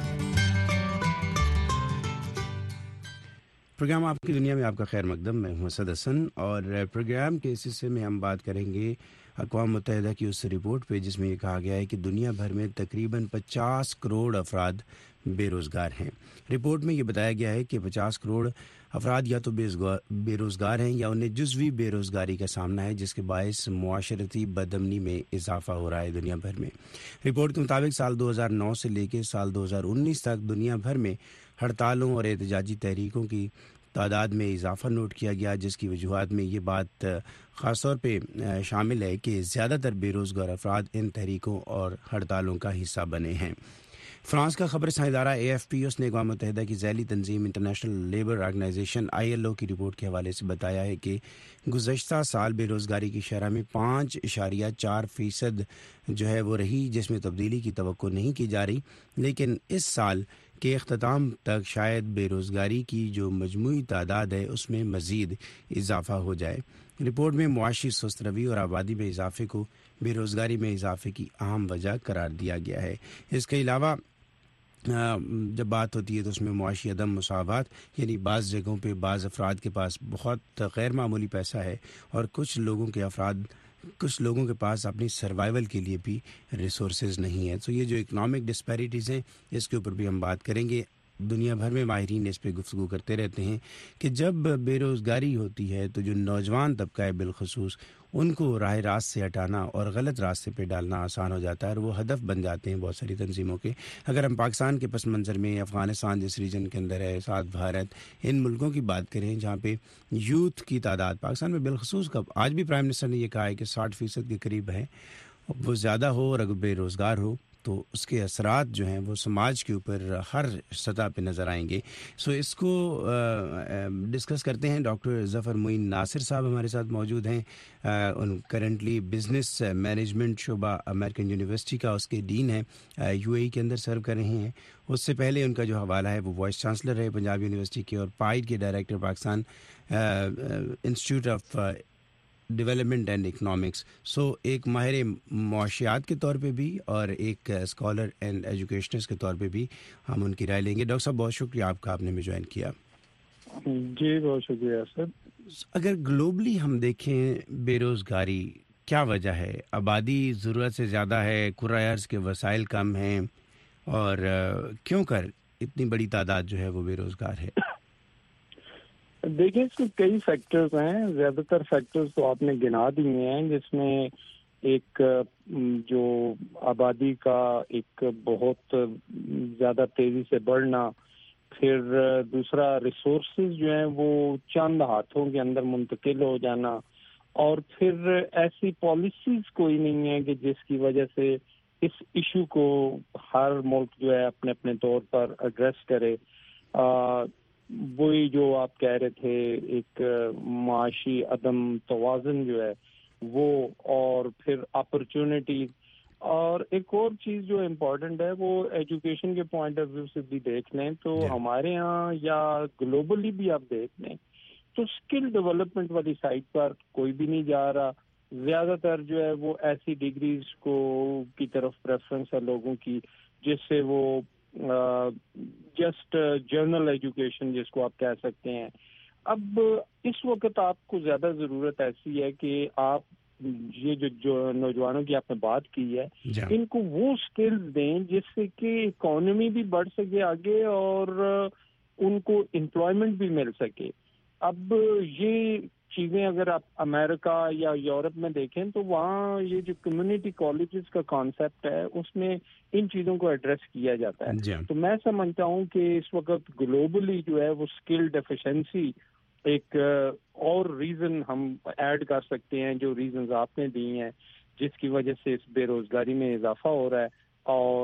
پروگرام آپ کی دنیا میں آپ کا خیر مقدم, میں ہوں اسد حسن, اور پروگرام کے اس حصے میں ہم بات کریں گے اقوام متحدہ کی اس رپورٹ پہ جس میں یہ کہا گیا ہے کہ دنیا بھر میں تقریباً پچاس کروڑ افراد بے روزگار ہیں. رپورٹ میں یہ بتایا گیا ہے کہ پچاس کروڑ افراد یا تو بے روزگار ہیں یا انہیں جزوی بے روزگاری کا سامنا ہے, جس کے باعث معاشرتی بدامنی میں اضافہ ہو رہا ہے دنیا بھر میں. رپورٹ کے مطابق سال دو ہزار نو سے لے کے سال دو ہزار انیس تک دنیا بھر میں ہڑتالوں اور احتجاجی تحریکوں کی تعداد میں اضافہ نوٹ کیا گیا, جس کی وجوہات میں یہ بات خاص طور پہ شامل ہے کہ زیادہ تر بے روزگار افراد ان تحریکوں اور ہڑتالوں کا حصہ بنے ہیں. فرانس کا خبر رساں ادارہ اے ایف پی اس نے اقوام متحدہ کی ذیلی تنظیم International Labour Organisation I L O کی رپورٹ کے حوالے سے بتایا ہے کہ گزشتہ سال بے روزگاری کی شرح میں پانچ اشاریہ چار فیصد جو ہے وہ رہی, جس میں تبدیلی کی توقع نہیں کی جا رہی, لیکن اس سال کے اختتام تک شاید بے روزگاری کی جو مجموعی تعداد ہے اس میں مزید اضافہ ہو جائے. رپورٹ میں معاشی سست روی اور آبادی میں اضافے کو بے روزگاری میں اضافے کی اہم وجہ قرار دیا گیا ہے. اس کے علاوہ جب بات ہوتی ہے تو اس میں معاشی عدم مساوات, یعنی بعض جگہوں پہ بعض افراد کے پاس بہت غیر معمولی پیسہ ہے اور کچھ لوگوں کے افراد کچھ لوگوں کے پاس اپنی سروائیول کے لیے بھی ریسورسز نہیں ہیں. تو یہ جو اکنامک ڈسپیرٹیز ہیں اس کے اوپر بھی ہم بات کریں گے. دنیا بھر میں ماہرین اس پہ گفتگو کرتے رہتے ہیں کہ جب بے روزگاری ہوتی ہے تو جو نوجوان طبقہ ہے بالخصوص ان کو راہ راست سے ہٹانا اور غلط راستے پہ ڈالنا آسان ہو جاتا ہے اور وہ ہدف بن جاتے ہیں بہت ساری تنظیموں کے. اگر ہم پاکستان کے پس منظر میں افغانستان جس ریجن کے اندر ہے, ساتھ بھارت, ان ملکوں کی بات کریں جہاں پہ یوتھ کی تعداد پاکستان میں بالخصوص کب آج بھی پرائم منسٹر نے یہ کہا ہے کہ ساٹھ فیصد کے قریب ہے, وہ زیادہ ہو اور اگر بے روزگار ہو تو اس کے اثرات جو ہیں وہ سماج کے اوپر ہر سطح پہ نظر آئیں گے. سو اس کو ڈسکس کرتے ہیں. ڈاکٹر ظفر معین ناصر صاحب ہمارے ساتھ موجود ہیں. ان کرنٹلی بزنس مینجمنٹ شعبہ امریکن یونیورسٹی کا اس کے ڈین ہیں, یو اے ای کے اندر سرو کر رہے ہیں. اس سے پہلے ان کا جو حوالہ ہے وہ وائس چانسلر رہے پنجاب یونیورسٹی کے, اور پائڈ کے director Pakistan institute of development and economics. So ایک ماہر معاشیات کے طور پہ بھی اور ایک اسکالر اینڈ ایجوکیشنسٹ کے طور پہ بھی ہم ان کی رائے لیں گے. ڈاکٹر صاحب بہت شکریہ آپ کا, آپ نے ہمیں جوائن کیا. جی بہت شکریہ سر. اگر گلوبلی ہم دیکھیں بے روزگاری کیا وجہ ہے؟ آبادی ضرورت سے زیادہ ہے, کرۂ ارض کے وسائل کم ہیں, اور کیوں کر اتنی بڑی تعداد جو ہے وہ بے روزگار ہے؟ دیکھیں اس کے کئی فیکٹرز ہیں. زیادہ تر فیکٹرز تو آپ نے گنا دیے ہیں, جس میں ایک جو آبادی کا ایک بہت زیادہ تیزی سے بڑھنا, پھر دوسرا ریسورسز جو ہیں وہ چند ہاتھوں کے اندر منتقل ہو جانا, اور پھر ایسی پالیسیز کوئی نہیں ہے کہ جس کی وجہ سے اس ایشو کو ہر ملک جو ہے اپنے اپنے طور پر ایڈریس کرے. وہی جو آپ کہہ رہے تھے ایک معاشی عدم توازن جو ہے وہ, اور پھر اپرچونٹیز, اور ایک اور چیز جو امپورٹنٹ ہے وہ ایجوکیشن کے پوائنٹ آف ویو سے بھی دیکھ لیں تو ہمارے ہاں یا گلوبلی بھی آپ دیکھ لیں تو اسکل ڈیولپمنٹ والی سائٹ پر کوئی بھی نہیں جا رہا. زیادہ تر جو ہے وہ ایسی ڈگریز کو کی طرف پریفرنس ہے لوگوں کی جس سے وہ جسٹ جرنل ایجوکیشن جس کو آپ کہہ سکتے ہیں. اب اس وقت آپ کو زیادہ ضرورت ایسی ہے کہ آپ یہ جو جو نوجوانوں کی آپ نے بات کی ہے ان کو وہ سکلز دیں جس سے کہ اکانومی بھی بڑھ سکے آگے اور ان کو امپلائمنٹ بھی مل سکے. اب یہ چیزیں اگر آپ امریکہ یا یورپ میں دیکھیں تو وہاں یہ جو کمیونٹی کالجز کا کانسیپٹ ہے اس میں ان چیزوں کو ایڈریس کیا جاتا ہے. تو میں سمجھتا ہوں کہ اس وقت گلوبلی جو ہے وہ اسکل ڈیفیشنسی ایک اور ریزن ہم ایڈ کر سکتے ہیں, جو ریزنز آپ نے دی ہیں جس کی وجہ سے اس بے روزگاری میں اضافہ ہو رہا ہے. اور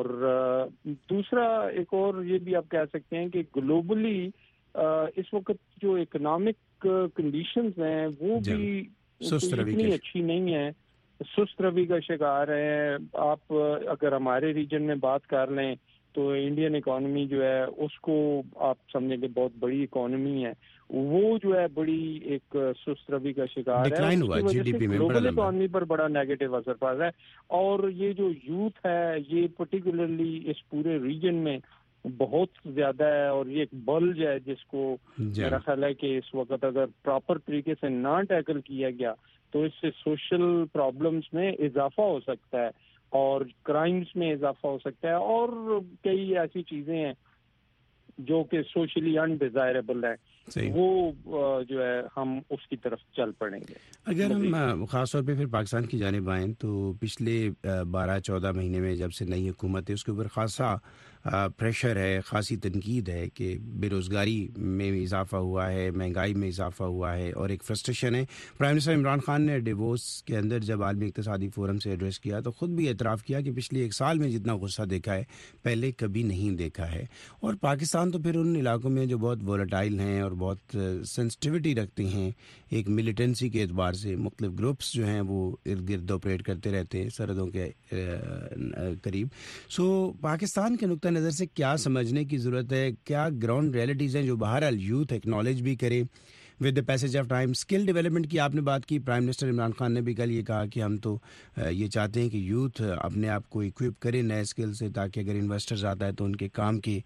دوسرا ایک اور یہ بھی آپ کہہ سکتے ہیں کہ گلوبلی اس وقت جو اکنامک کنڈیشنز ہیں وہ بھی اتنی اچھی نہیں ہیں, سست روی کا شکار ہے. آپ اگر ہمارے ریجن میں بات کر لیں تو انڈین اکانومی جو ہے اس کو آپ سمجھیں کہ بہت بڑی اکانومی ہے, وہ جو ہے بڑی ایک سست روی کا شکار ہے, اس کی وجہ سے گلوبل اکانومی پر بڑا نیگیٹو اثر پڑ رہا ہے. اور یہ جو یوتھ ہے یہ پرٹیکولرلی اس پورے ریجن میں بہت زیادہ ہے, اور یہ ایک بلج ہے جس کو میرا خیال ہے کہ اس وقت اگر پراپر طریقے سے نہ ٹیکل کیا گیا تو اس سے سوشل پرابلمس میں اضافہ ہو سکتا ہے اور کرائمز میں اضافہ ہو سکتا ہے, اور کئی ایسی چیزیں ہیں جو کہ سوشلی انڈیزائربل ہیں, وہ جو ہے ہم اس کی طرف چل پڑیں گے. اگر ہم خاص طور پہ پھر پاکستان کی جانب آئیں تو پچھلے بارہ چودہ مہینے میں جب سے نئی حکومت ہے اس کے اوپر خاصا پریشر ہے, خاصی تنقید ہے کہ بے روزگاری میں اضافہ ہوا ہے, مہنگائی میں اضافہ ہوا ہے, اور ایک فرسٹریشن ہے. پرائم منسٹر عمران خان نے ڈیووس کے اندر جب عالمی اقتصادی فورم سے ایڈریس کیا تو خود بھی اعتراف کیا کہ پچھلے ایک سال میں جتنا غصہ دیکھا ہے پہلے کبھی نہیں دیکھا ہے. اور پاکستان تو پھر ان علاقوں میں جو بہت وولٹائل ہیں اور بہت سینسٹیوٹی رکھتے ہیں ایک ملیٹنسی کے اعتبار سے, مختلف گروپس جو ہیں وہ ارد گرد آپریٹ کرتے رہتے ہیں سرحدوں کے قریب. سو پاکستان کے نقطہ نظر سے کیا سمجھنے کی ضرورت ہے؟ کیا گراؤنڈ ریئلٹیز ہیں جو بہرحال یوتھ ایکنالج بھی کرے with the passage of time? Skill development کی آپ نے بات کی, پرائم منسٹر عمران خان نے بھی کل یہ کہا کہ ہم تو یہ چاہتے ہیں کہ یوتھ اپنے آپ کو اکوپ کرے نئے اسکل سے, تاکہ اگر انویسٹرز آتا ہے تو ان کے کام کی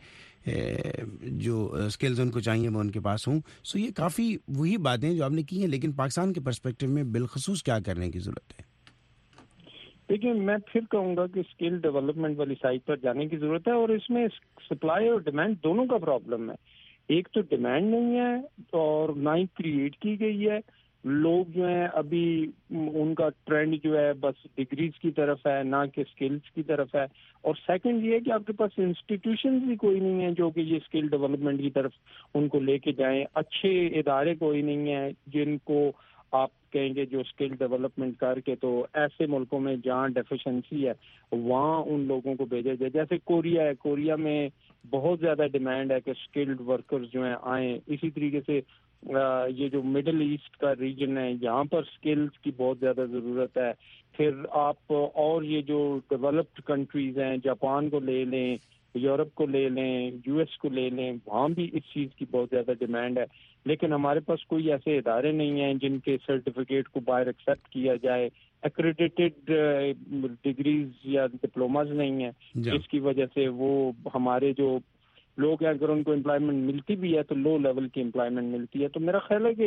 جو اسکلز ان کو چاہیے وہ ان کے پاس ہوں. سو یہ کافی وہی باتیں جو آپ نے کی ہیں, لیکن پاکستان کے پرسپیکٹو میں بالخصوص کیا کرنے کی ضرورت ہے؟ دیکھیے میں پھر کہوں گا کہ اسکل ڈیولپمنٹ والی سائٹ پر جانے کی ضرورت ہے, اور اس میں سپلائی اور ڈیمانڈ دونوں کا پرابلم ہے. ایک تو ڈیمانڈ نہیں ہے اور نہ ہی کریٹ کی گئی ہے. لوگ جو ہیں ابھی ان کا ٹرینڈ جو ہے بس ڈگریز کی طرف ہے نہ کہ اسکلس کی طرف ہے. اور سیکنڈ یہ ہے کہ آپ کے پاس انسٹیٹیوشنز بھی کوئی نہیں ہیں جو کہ یہ اسکل ڈیولپمنٹ کی طرف ان کو لے کے جائیں. اچھے ادارے کوئی نہیں ہیں جن کو آپ کہیں گے جو اسکل ڈیولپمنٹ کر کے تو ایسے ملکوں میں جہاں ڈیفیشنسی ہے وہاں ان لوگوں کو بھیجا جائے. جیسے کوریا ہے, کوریا میں بہت زیادہ ڈیمانڈ ہے کہ اسکلڈ ورکرز جو ہیں آئیں. اسی طریقے سے یہ جو مڈل ایسٹ کا ریجن ہے یہاں پر اسکلز کی بہت زیادہ ضرورت ہے. پھر آپ اور یہ جو ڈیولپڈ کنٹریز ہیں, جاپان کو لے لیں, یورپ کو لے لیں, یو ایس کو لے لیں, وہاں بھی اس چیز کی بہت زیادہ ڈیمانڈ ہے. لیکن ہمارے پاس کوئی ایسے ادارے نہیں ہیں جن کے سرٹیفکیٹ کو باہر ایکسیپٹ کیا جائے. ایکریڈیٹڈ ڈگریز یا ڈپلوماز نہیں ہیں, جس کی وجہ سے وہ ہمارے جو لوگ ہیں اگر ان کو امپلائمنٹ ملتی بھی ہے تو لو لیول کی امپلائمنٹ ملتی ہے. تو میرا خیال ہے کہ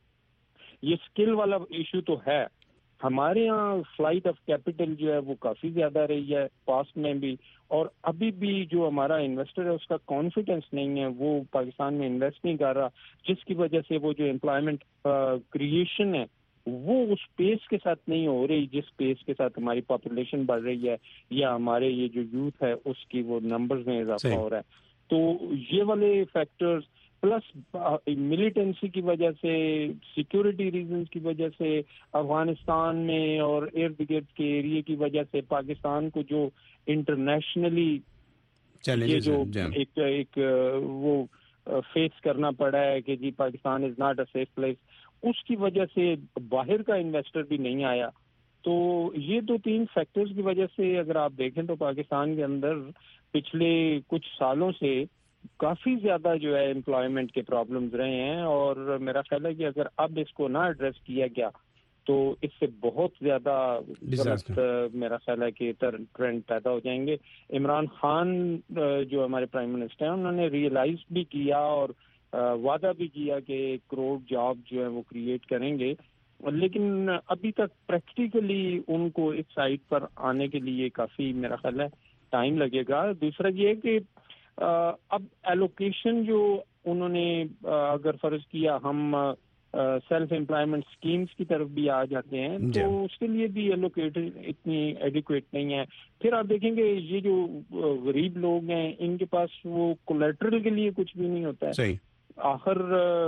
یہ اسکل والا ایشو تو ہے. ہمارے یہاں فلائٹ آف کیپٹل جو ہے وہ کافی زیادہ رہی ہے پاسٹ میں بھی, اور ابھی بھی جو ہمارا انویسٹر ہے اس کا کانفیڈنس نہیں ہے, وہ پاکستان میں انویسٹ نہیں کر رہا, جس کی وجہ سے وہ جو امپلائمنٹ کریشن ہے وہ اس پیس کے ساتھ نہیں ہو رہی جس پیس کے ساتھ ہماری پاپولیشن بڑھ رہی ہے یا ہمارے یہ جو یوتھ ہے اس کی وہ نمبرز میں اضافہ ہو رہا ہے. تو یہ والے فیکٹرز پلس ملیٹنسی کی وجہ سے, سیکورٹی ریزنز کی وجہ سے, افغانستان میں اور ارد گرد کے ایریے کی وجہ سے پاکستان کو جو انٹرنیشنلی یہ جو ایک ایک وہ فیس کرنا پڑا ہے کہ جی Pakistan is not a safe place, اس کی وجہ سے باہر کا انویسٹر بھی نہیں آیا. تو یہ دو تین فیکٹرز کی وجہ سے اگر آپ دیکھیں تو پاکستان کے اندر پچھلے کچھ سالوں سے کافی زیادہ جو ہے امپلائمنٹ کے پرابلمز رہے ہیں, اور میرا خیال ہے کہ اگر اب اس کو نہ ایڈریس کیا گیا تو اس سے بہت زیادہ غلط میرا خیال ہے کہ ٹرینڈ پیدا ہو جائیں گے. عمران خان جو ہمارے پرائم منسٹر ہیں انہوں نے ریئلائز بھی کیا اور وعدہ بھی کیا کہ ایک کروڑ جاب جو ہے وہ کریٹ کریں گے, لیکن ابھی تک پریکٹیکلی ان کو اس سائٹ پر آنے کے لیے کافی میرا خیال ہے ٹائم لگے گا. دوسرا یہ ہے کہ اب ایلوکیشن جو انہوں نے اگر فرض کیا ہم سیلف امپلائمنٹ اسکیمز کی طرف بھی آ جاتے ہیں تو اس کے لیے بھی ایلوکیٹڈ اتنی ایڈیکویٹ نہیں ہے. پھر آپ دیکھیں گے یہ جو غریب لوگ ہیں ان کے پاس وہ کولیٹرل کے لیے کچھ بھی نہیں ہوتا ہے. آخر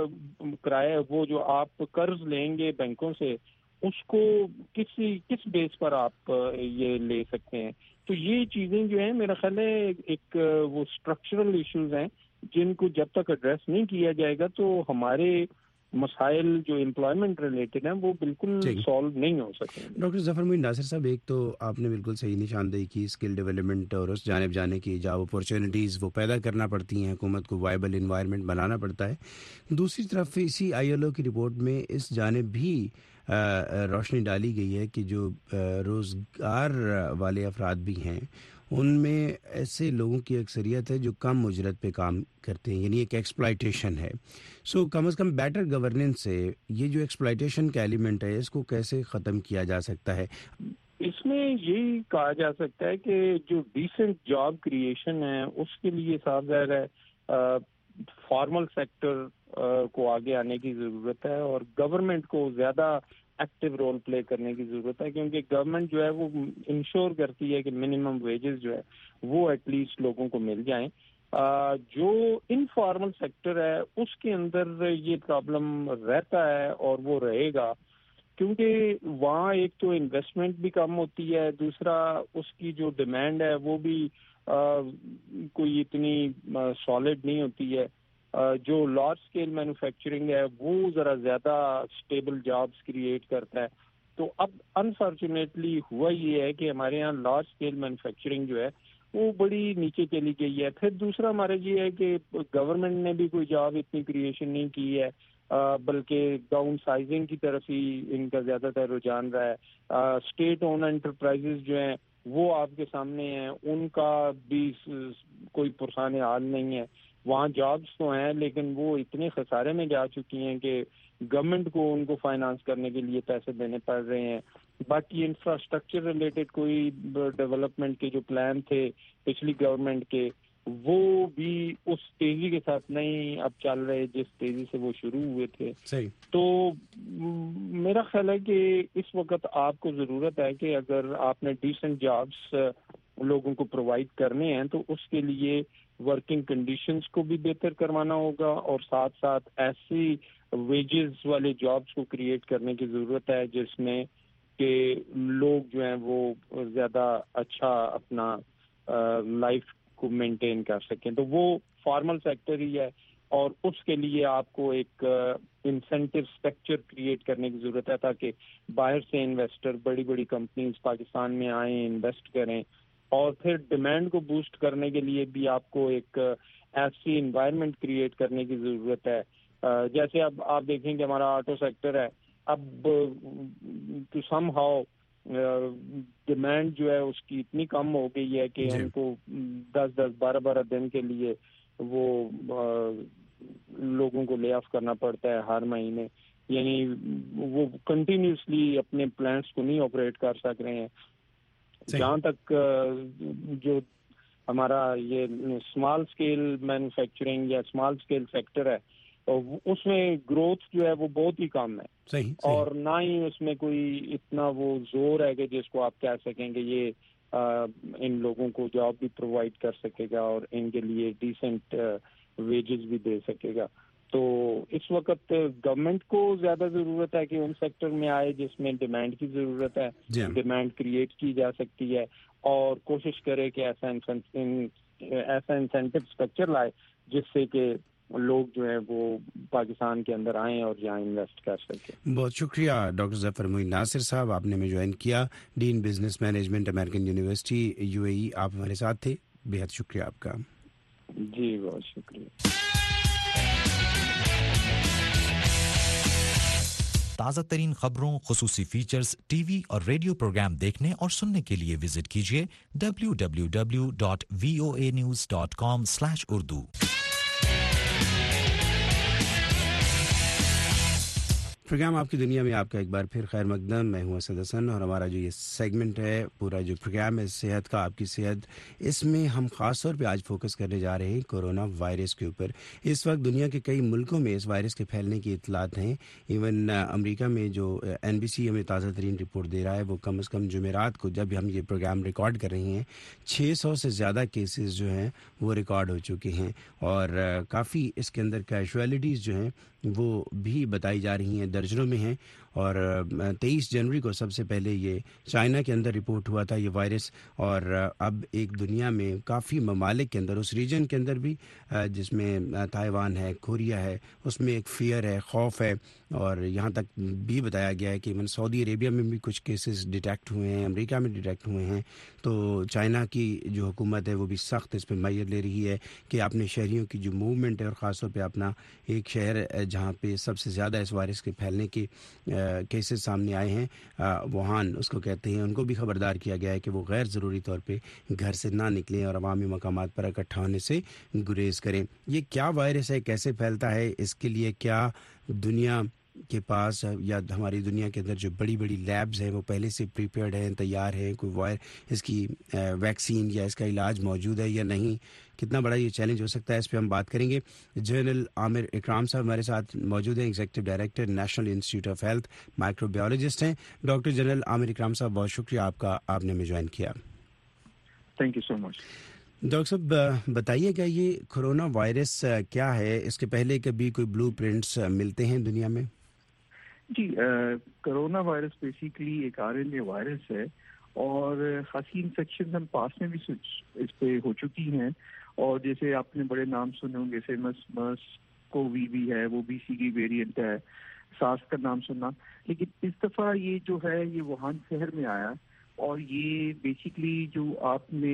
کرایہ وہ جو آپ قرض لیں گے بینکوں سے اس کو کسی کس بیس پر آپ یہ لے سکتے ہیں. تو یہ چیزیں جو ہیں میرا خیال ہے ایک وہ اسٹرکچرل ایشوز ہیں جن کو جب تک ایڈریس نہیں کیا جائے گا تو ہمارے مسائل جو امپلائمنٹ ریلیٹڈ ہیں وہ بالکل سالو نہیں ہو سکتے. ڈاکٹر ظفر معین ناصر صاحب, ایک تو آپ نے بالکل صحیح نشاندہی کی, اسکل ڈیولپمنٹ اور اس جانب جانے کی جاب اپورچونیٹیز وہ پیدا کرنا پڑتی ہیں, حکومت کو وائبل انوائرمنٹ بنانا پڑتا ہے. دوسری طرف اسی آئی ایل او کی رپورٹ میں اس جانب بھی روشنی ڈالی گئی ہے کہ جو روزگار والے افراد بھی ہیں ان میں ایسے لوگوں کی اکثریت ہے جو کم اجرت پہ کام کرتے ہیں, یعنی ایک ایکسپلائٹیشن ہے. سو کم از کم بیٹر گورننس سے یہ جو ایکسپلائٹیشن کا ایلیمنٹ ہے اس کو کیسے ختم کیا جا سکتا ہے؟ اس میں یہی کہا جا سکتا ہے کہ جو ڈیسنٹ جاب کریشن ہے اس کے لیے صاف ظاہر ہے فارمل سیکٹر کو آگے آنے کی ضرورت ہے اور گورنمنٹ کو زیادہ ایکٹیو رول پلے کرنے کی ضرورت ہے, کیونکہ گورنمنٹ جو ہے وہ انشور کرتی ہے کہ منیمم ویجز جو ہے وہ ایٹ لیسٹ لوگوں کو مل جائیں. جو انفارمل سیکٹر ہے اس کے اندر یہ پرابلم رہتا ہے اور وہ رہے گا, کیونکہ وہاں ایک تو انویسٹمنٹ بھی کم ہوتی ہے, دوسرا اس کی جو ڈیمانڈ ہے وہ بھی کوئی اتنی سالڈ نہیں ہوتی ہے. جو لارج اسکیل مینوفیکچرنگ ہے وہ ذرا زیادہ اسٹیبل جابس کریٹ کرتا ہے. تو اب انفارچونیٹلی ہوا یہ ہے کہ ہمارے یہاں لارج اسکیل مینوفیکچرنگ جو ہے وہ بڑی نیچے چلی گئی ہے. پھر دوسرا ہمارا یہ ہے کہ گورنمنٹ نے بھی کوئی جاب اتنی کریشن نہیں کی ہے, بلکہ ڈاؤن سائزنگ کی طرف ہی ان کا زیادہ تر رجحان رہا ہے. اسٹیٹ اون انٹرپرائزز جو ہیں وہ آپ کے سامنے ہیں, ان کا بھی کوئی پرسان حال نہیں ہے. وہاں جابس تو ہیں لیکن وہ اتنے خسارے میں جا چکی ہیں کہ گورنمنٹ کو ان کو فائنانس کرنے کے لیے پیسے دینے پڑ رہے ہیں. باقی انفراسٹرکچر ریلیٹڈ کوئی ڈیولپمنٹ کے جو پلان تھے پچھلی گورنمنٹ کے وہ بھی اس تیزی کے ساتھ نہیں اب چل رہے جس تیزی سے وہ شروع ہوئے تھے. صحیح. تو میرا خیال ہے کہ اس وقت آپ کو ضرورت ہے کہ اگر آپ نے ڈیسنٹ جابس لوگوں کو پرووائڈ کرنے ہیں تو اس کے لیے ورکنگ کنڈیشنز کو بھی بہتر کروانا ہوگا اور ساتھ ساتھ ایسی ویجز والے جابس کو کریٹ کرنے کی ضرورت ہے جس میں کہ لوگ جو ہیں وہ زیادہ اچھا اپنا لائف کو مینٹین کر سکیں. تو وہ فارمل سیکٹر ہی ہے اور اس کے لیے آپ کو ایک انسینٹیو اسٹرکچر کریٹ کرنے کی ضرورت ہے تاکہ باہر سے انویسٹر بڑی بڑی کمپنیز پاکستان میں آئیں, انویسٹ کریں. اور پھر ڈیمانڈ کو بوسٹ کرنے کے لیے بھی آپ کو ایک ایسی انوائرمنٹ کریٹ کرنے کی ضرورت ہے. جیسے اب آپ دیکھیں کہ ہمارا آٹو سیکٹر ہے, اب ٹو سم ہاؤ ڈیمانڈ جو ہے اس کی اتنی کم ہو گئی ہے کہ ان کو دس دس بارہ بارہ دن کے لیے وہ لوگوں کو لے آف کرنا پڑتا ہے ہر مہینے. یعنی وہ کنٹینیوسلی اپنے پلانٹس کو نہیں آپریٹ کر سک رہے ہیں. جہاں تک جو ہمارا یہ اسمال اسکیل مینوفیکچرنگ یا اسمال اسکیل سیکٹر ہے اس میں گروتھ جو ہے وہ بہت ہی کم ہے. صحیح, صحیح. اور نہ ہی اس میں کوئی اتنا وہ زور ہے کہ جس کو آپ کہہ سکیں کہ یہ آ, ان لوگوں کو جاب بھی پرووائڈ کر سکے گا اور ان کے لیے ڈیسنٹ ویجز بھی دے سکے گا. تو اس وقت گورنمنٹ کو زیادہ ضرورت ہے کہ ان سیکٹر میں آئے جس میں ڈیمانڈ کی ضرورت ہے, ڈیمانڈ کریٹ کی جا سکتی ہے, اور کوشش کرے کہ ایسا ایسا انسینٹیو اسٹرکچر لائے جس سے کہ لوگ جو ہیں وہ پاکستان کے اندر آئیں اور یہاں انویسٹ کر سکیں. بہت شکریہ ڈاکٹر ظفر معین ناصر صاحب, آپ نے ہمیں جوائن کیا, dean business management American university U A E, آپ ہمارے ساتھ تھے, بے حد شکریہ آپ کا. جی بہت شکریہ. تازہ ترین خبروں, خصوصی فیچرز, ٹی وی اور ریڈیو پروگرام دیکھنے اور سننے کے لیے وزٹ کیجیے W W W dot V O A news dot com slash Urdu. Programme آپ کی دنیا میں آپ کا ایک بار پھر خیر مقدم. میں ہوں اسد حسن اور ہمارا جو یہ سیگمنٹ ہے, پورا جو پروگرام ہے صحت کا, آپ کی صحت, اس میں ہم خاص طور پہ آج فوکس کرنے جا رہے ہیں کورونا وائرس کے اوپر. اس وقت دنیا کے کئی ملکوں میں اس وائرس کے پھیلنے کی اطلاعات ہیں. ایون امریکہ میں جو این بی سی ہمیں تازہ ترین رپورٹ دے رہا ہے وہ کم از کم جمعرات کو جب ہم یہ پروگرام ریکارڈ کر رہے ہیں چھ سو سے زیادہ کیسز جو ہیں وہ ریکارڈ ہو چکے ہیں, اور کافی اس کے اندر کیجویلٹیز جو ہیں وہ بھی بتائی جا رہی ہیں, درجنوں میں ہیں. اور تیئیس جنوری کو سب سے پہلے یہ چائنا کے اندر رپورٹ ہوا تھا یہ وائرس, اور اب ایک دنیا میں کافی ممالک کے اندر, اس ریجن کے اندر بھی جس میں تائیوان ہے, کوریا ہے, اس میں ایک فیئر ہے, خوف ہے. اور یہاں تک بھی بتایا گیا ہے کہ ایون سعودی عربیہ میں بھی کچھ کیسز ڈیٹیکٹ ہوئے ہیں, امریکہ میں ڈیٹیکٹ ہوئے ہیں. تو چائنا کی جو حکومت ہے وہ بھی سخت اس پہ میعر لے رہی ہے کہ اپنے شہریوں کی جو موومنٹ ہے, اور خاص طور پہ اپنا ایک شہر جہاں پہ سب سے زیادہ اس وائرس کے پھیلنے کے کیسز سامنے آئے ہیں, ووہان اس کو کہتے ہیں, ان کو بھی خبردار کیا گیا ہے کہ وہ غیر ضروری طور پہ گھر سے نہ نکلیں اور عوامی مقامات پر اکٹھا ہونے سے گریز کریں. یہ کیا وائرس ہے, کیسے پھیلتا ہے, اس کے لیے کیا دنیا کے پاس یا ہماری دنیا کے اندر جو بڑی بڑی لیبز ہیں وہ پہلے سے پریپیئرڈ ہیں, تیار ہیں, کوئی وائر اس کی ویکسین یا اس کا علاج موجود ہے یا نہیں, کتنا بڑا یہ چیلنج ہو سکتا ہے, اس پہ ہم بات کریں گے. جنرل عامر اکرام صاحب ہمارے ساتھ موجود ہیں, executive director national institute of health, microbiologist ہیں. ڈاکٹر جنرل عامر اکرام صاحب بہت شکریہ آپ کا, آپ نے ہمیں جوائن کیا. Thank you so much. Doctor sahab بتائیے گا یہ کورونا وائرس کیا ہے, اس کے پہلے کبھی کوئی بلو پرنٹس ملتے ہیں دنیا میں؟ جی, کرونا وائرس بیسیکلی ایک آر این اے وائرس ہے, اور خاصی انفیکشن ہم پاس میں بھی اس پہ ہو چکی ہیں. اور جیسے آپ نے بڑے نام سنے ہوں گے, فیمس مرس کو وی بھی ہے, وہ بی سی کی ویریئنٹ ہے, ساس کا نام سنا. لیکن اس دفعہ یہ جو ہے یہ ووہان شہر میں آیا, اور یہ بیسیکلی جو آپ نے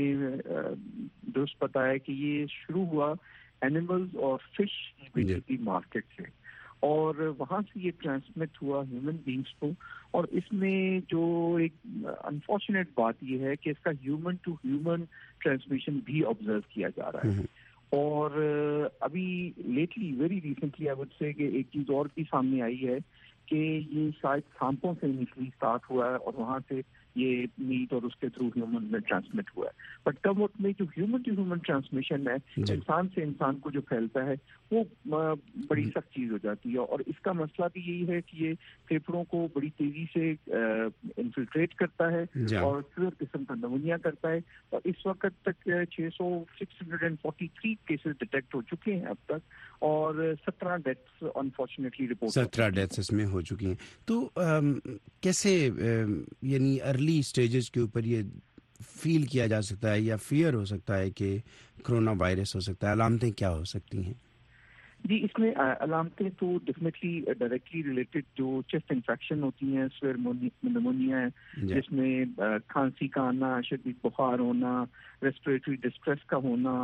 درست پتا ہے کہ یہ شروع ہوا اینیملز اور فش بیسیکلی مارکیٹ سے, اور وہاں سے یہ ٹرانسمٹ ہوا ہیومن بینگس کو. اور اس میں جو ایک انفارچونیٹ بات یہ ہے کہ اس کا ہیومن ٹو ہیومن ٹرانسمیشن بھی آبزرو کیا جا رہا ہے. اور ابھی lately very recently I would say کہ ایک چیز اور بھی سامنے آئی ہے کہ یہ شاید سانپوں سے انیشلی اسٹارٹ ہوا ہے اور وہاں سے یہ میٹ اور اس کے تھرو ہیومن میں ٹرانسمٹ ہوا ہے. بٹ کم وقت میں جو ہیومن ٹو ہیومن ٹرانسمیشن ہے انسان سے انسان کو جو پھیلتا ہے وہ بڑی سخت چیز ہو جاتی ہے. اور اس کا مسئلہ بھی یہی ہے کہ یہ پھیپھڑوں کو بڑی تیزی سے انفلٹریٹ کرتا ہے اور سیویئر قسم کا نمونیا کرتا ہے. اور اس وقت تک چھ سو six hundred and forty three cases detect ہو چکے ہیں اب تک اور سترہ ڈیتھس انفارچونیٹلی رپورٹ سترہ ڈیتھس اس میں ہو چکی ہیں. تو کیسے یعنی ارلی سٹیجز کے اوپر یہ فیل کیا جا سکتا ہے یا فیئر ہو سکتا ہے کہ کرونا وائرس ہو سکتا ہے؟ علامتیں کیا ہو سکتی ہیں؟ جی اس میں علامتیں تو ڈیفینیٹلی ڈائریکٹلی ریلیٹڈ جو چیسٹ انفیکشن ہوتی ہیں، سویر نمونیا ہے جس میں کھانسی کا آنا، شدید بخار ہونا، ریسپریٹری ڈسٹریس کا ہونا،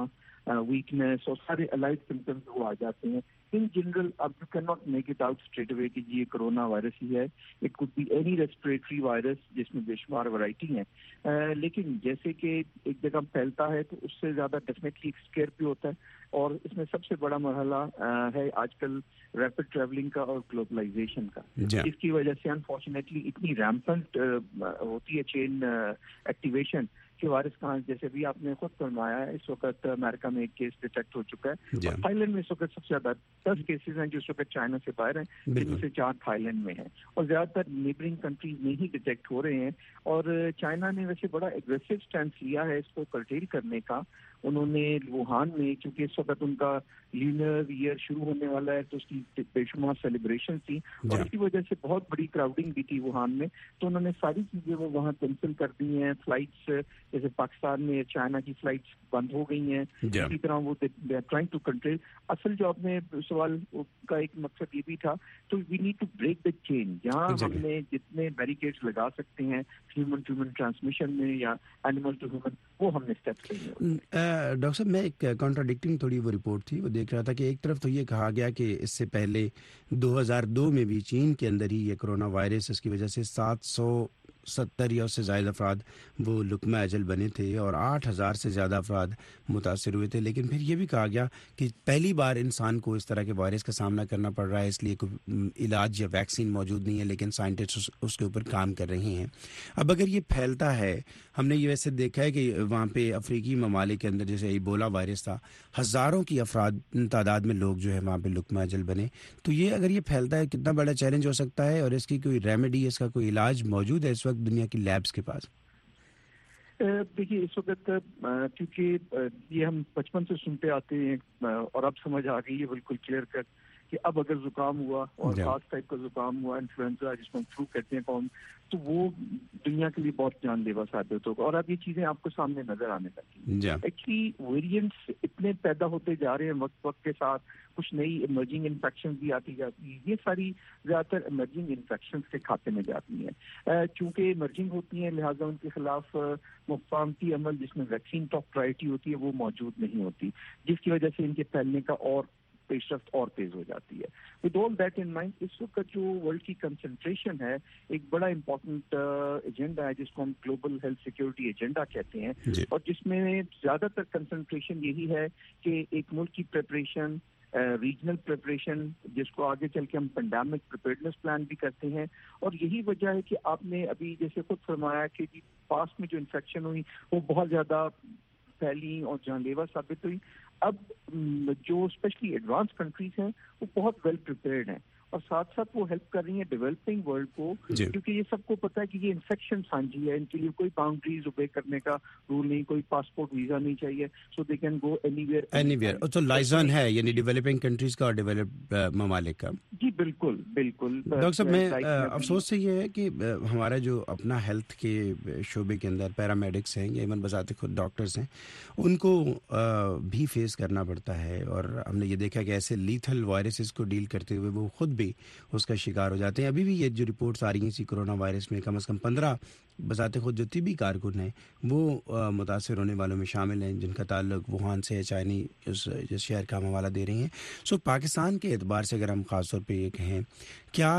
ویکنیس اور سارے الائڈ سمپٹمز وہ آ جاتے ہیں. ان جنرل اب you can not make it out straight away کہ یہ کرونا وائرس ہی ہے. It could be any respiratory virus جس میں بے شمار ورائٹی ہیں. لیکن جیسے کہ ایک جگہ پھیلتا ہے تو اس سے زیادہ ڈیفینیٹلی ایک اسکیئر بھی ہوتا ہے. اور اس میں سب سے بڑا مرحلہ ہے آج کل ریپڈ ٹریولنگ کا اور گلوبلائزیشن کا، جس کی وجہ سے انفارچونیٹلی اتنی ریمپنٹ ہوتی ہے چین ایکٹیویشن کہ وائرس کہاں، جیسے بھی آپ نے خود فرمایا ہے اس وقت امریکہ میں ایک کیس ڈیٹیکٹ ہو چکا ہے اور تھائی لینڈ میں اس وقت سب سے زیادہ دس کیسز ہیں جو اس وقت چائنا سے باہر ہیں، جن میں سے چار تھائی لینڈ میں ہیں اور زیادہ تر نیبرنگ کنٹریز میں ہی ڈیٹیکٹ ہو رہے ہیں. اور چائنا نے ویسے بڑا ایگریسو اسٹینس لیا ہے اس کو کرٹیل کرنے کا. انہوں نے ووہان میں چونکہ اس وقت ان کا لینر ایئر شروع ہونے والا ہے تو اس کی بے شمار سیلیبریشن تھی اور اس کی وجہ سے بہت بڑی کراؤڈنگ بھی تھی ووہان میں، تو انہوں نے ساری چیزیں وہ وہاں کینسل کر دی ہیں. فلائٹس جیسے پاکستان میں چائنا کی فلائٹس بند ہو گئی ہیں، اسی طرح وہ ٹرائنگ ٹو کنٹرول. اصل جو آپ نے سوال کا ایک مقصد یہ بھی تھا تو we need to break the chain. جہاں ہم نے جتنے بیریکیڈز لگا سکتے ہیں ہیومن ٹو ہیومن ٹرانسمیشن میں یا اینیمل ٹو ہیومن وہ ہم نے اسٹیپس لیے ہیں. ڈاکٹر صاحب میں ایک کانٹراڈکٹنگ تھوڑی وہ رپورٹ تھی وہ دیکھ رہا تھا کہ ایک طرف تو یہ کہا گیا کہ اس سے پہلے دو ہزار دو میں بھی چین کے اندر ہی یہ کرونا وائرس اس کی وجہ سے سات سو ستر یا اس سے زائد افراد وہ لقمہ اجل بنے تھے اور آٹھ ہزار سے زیادہ افراد متاثر ہوئے تھے. لیکن پھر یہ بھی کہا گیا کہ پہلی بار انسان کو اس طرح کے وائرس کا سامنا کرنا پڑ رہا ہے، اس لیے کوئی علاج یا ویکسین موجود نہیں ہے لیکن سائنٹسٹ اس کے اوپر کام کر رہے ہیں. اب اگر یہ پھیلتا ہے، ہم نے یہ ویسے دیکھا ہے کہ وہاں پہ افریقی ممالک کے اندر جیسے ایبولا وائرس تھا، ہزاروں کی افراد تعداد میں لوگ جو ہے وہاں پہ لقمہ اجل بنے. تو یہ اگر یہ پھیلتا ہے کتنا بڑا چیلنج ہو سکتا ہے اور اس کی کوئی ریمیڈی، اس کا کوئی علاج موجود ہے اس وقت دنیا کی لیبس کے پاس؟ دیکھیے اس وقت کیونکہ یہ ہم بچپن سے سنتے آتے ہیں اور اب سمجھ آ گئی ہے بالکل کلیئر کٹ کہ اب اگر زکام ہوا اور خاص ٹائپ کا زکام ہوا، انفلوئنزا جس میں فلو کہتے ہیں قوم، تو وہ دنیا کے لیے بہت جان لیوا ثابت ہوگا. اور اب یہ چیزیں آپ کو سامنے نظر آنے لگی. ایکچولی ویریئنٹس اتنے پیدا ہوتے جا رہے ہیں وقت وقت کے ساتھ، کچھ نئی ایمرجنگ انفیکشن بھی آتی جاتی ہے. یہ ساری زیادہ تر ایمرجنگ انفیکشن کے کھاتے میں جاتی ہیں. چونکہ ایمرجنگ ہوتی ہیں لہٰذا ان کے خلاف مفاہمتی عمل جس میں ویکسین ٹاپ پرائرٹی ہوتی ہے وہ موجود نہیں ہوتی، جس کی وجہ سے ان کے پھیلنے کا اور پیش رفت اور تیز ہو جاتی ہے. With all that in mind اس وقت جو ورلڈ کی کنسنٹریشن ہے ایک بڑا امپورٹنٹ ایجنڈا ہے جس کو ہم گلوبل ہیلتھ سیکورٹی ایجنڈا کہتے ہیں اور جس میں زیادہ تر کنسنٹریشن یہی ہے کہ ایک ملک کی پریپریشن، ریجنل پریپریشن جس کو آگے چل کے ہم پینڈیمک پریپیئرنس پلان بھی کرتے ہیں. اور یہی وجہ ہے کہ آپ نے ابھی جیسے خود فرمایا کہ پاسٹ میں جو انفیکشن ہوئی وہ بہت زیادہ پھیلی اور جان لیوا ثابت ہوئی. اب جو اسپیشلی ایڈوانس کنٹریز ہیں وہ بہت ویل پریپیئرڈ ہیں اور ساتھ ساتھ وہ ہیلپ کر رہی ہیں ڈیولپنگ ورلڈ کو، کیونکہ یہ سب کو پتا ہے کہ یہ انفیکشن سانجی ہے، ان کے لیے کوئی باؤنڈریز اوبے کرنے کا رول نہیں، کوئی پاسپورٹ ویزا نہیں چاہیے، so they can go anywhere anywhere. تو لائزن ہے یعنی ڈیولپنگ کنٹریز کا اور ڈیولپ ممالک کا. جی بالکل بالکل. ڈاکٹر صاحب میں افسوس سے یہ ہے کہ ہمارا جو اپنا ہیلتھ کے شعبے کے اندر پیرامیڈکس ہیں یا ایون بذات خود ڈاکٹرز ہیں ان کو بھی فیس کرنا پڑتا ہے اور ہم نے یہ دیکھا کہ ایسے لیتھل وائرسز کو ڈیل کرتے ہوئے وہ خود بھی اس کا شکار ہو جاتے ہیں. ابھی بھی یہ جو رپورٹس آ رہی ہیں اسی کرونا وائرس میں کم از کم پندرہ بذات خود جو طبی کارکن ہیں وہ متاثر ہونے والوں میں شامل ہیں جن کا تعلق ووہان سے چائنی اس جس شہر کا ہم حوالہ دے رہی ہیں. سو پاکستان کے اعتبار سے اگر ہم خاص طور پہ یہ کہیں کیا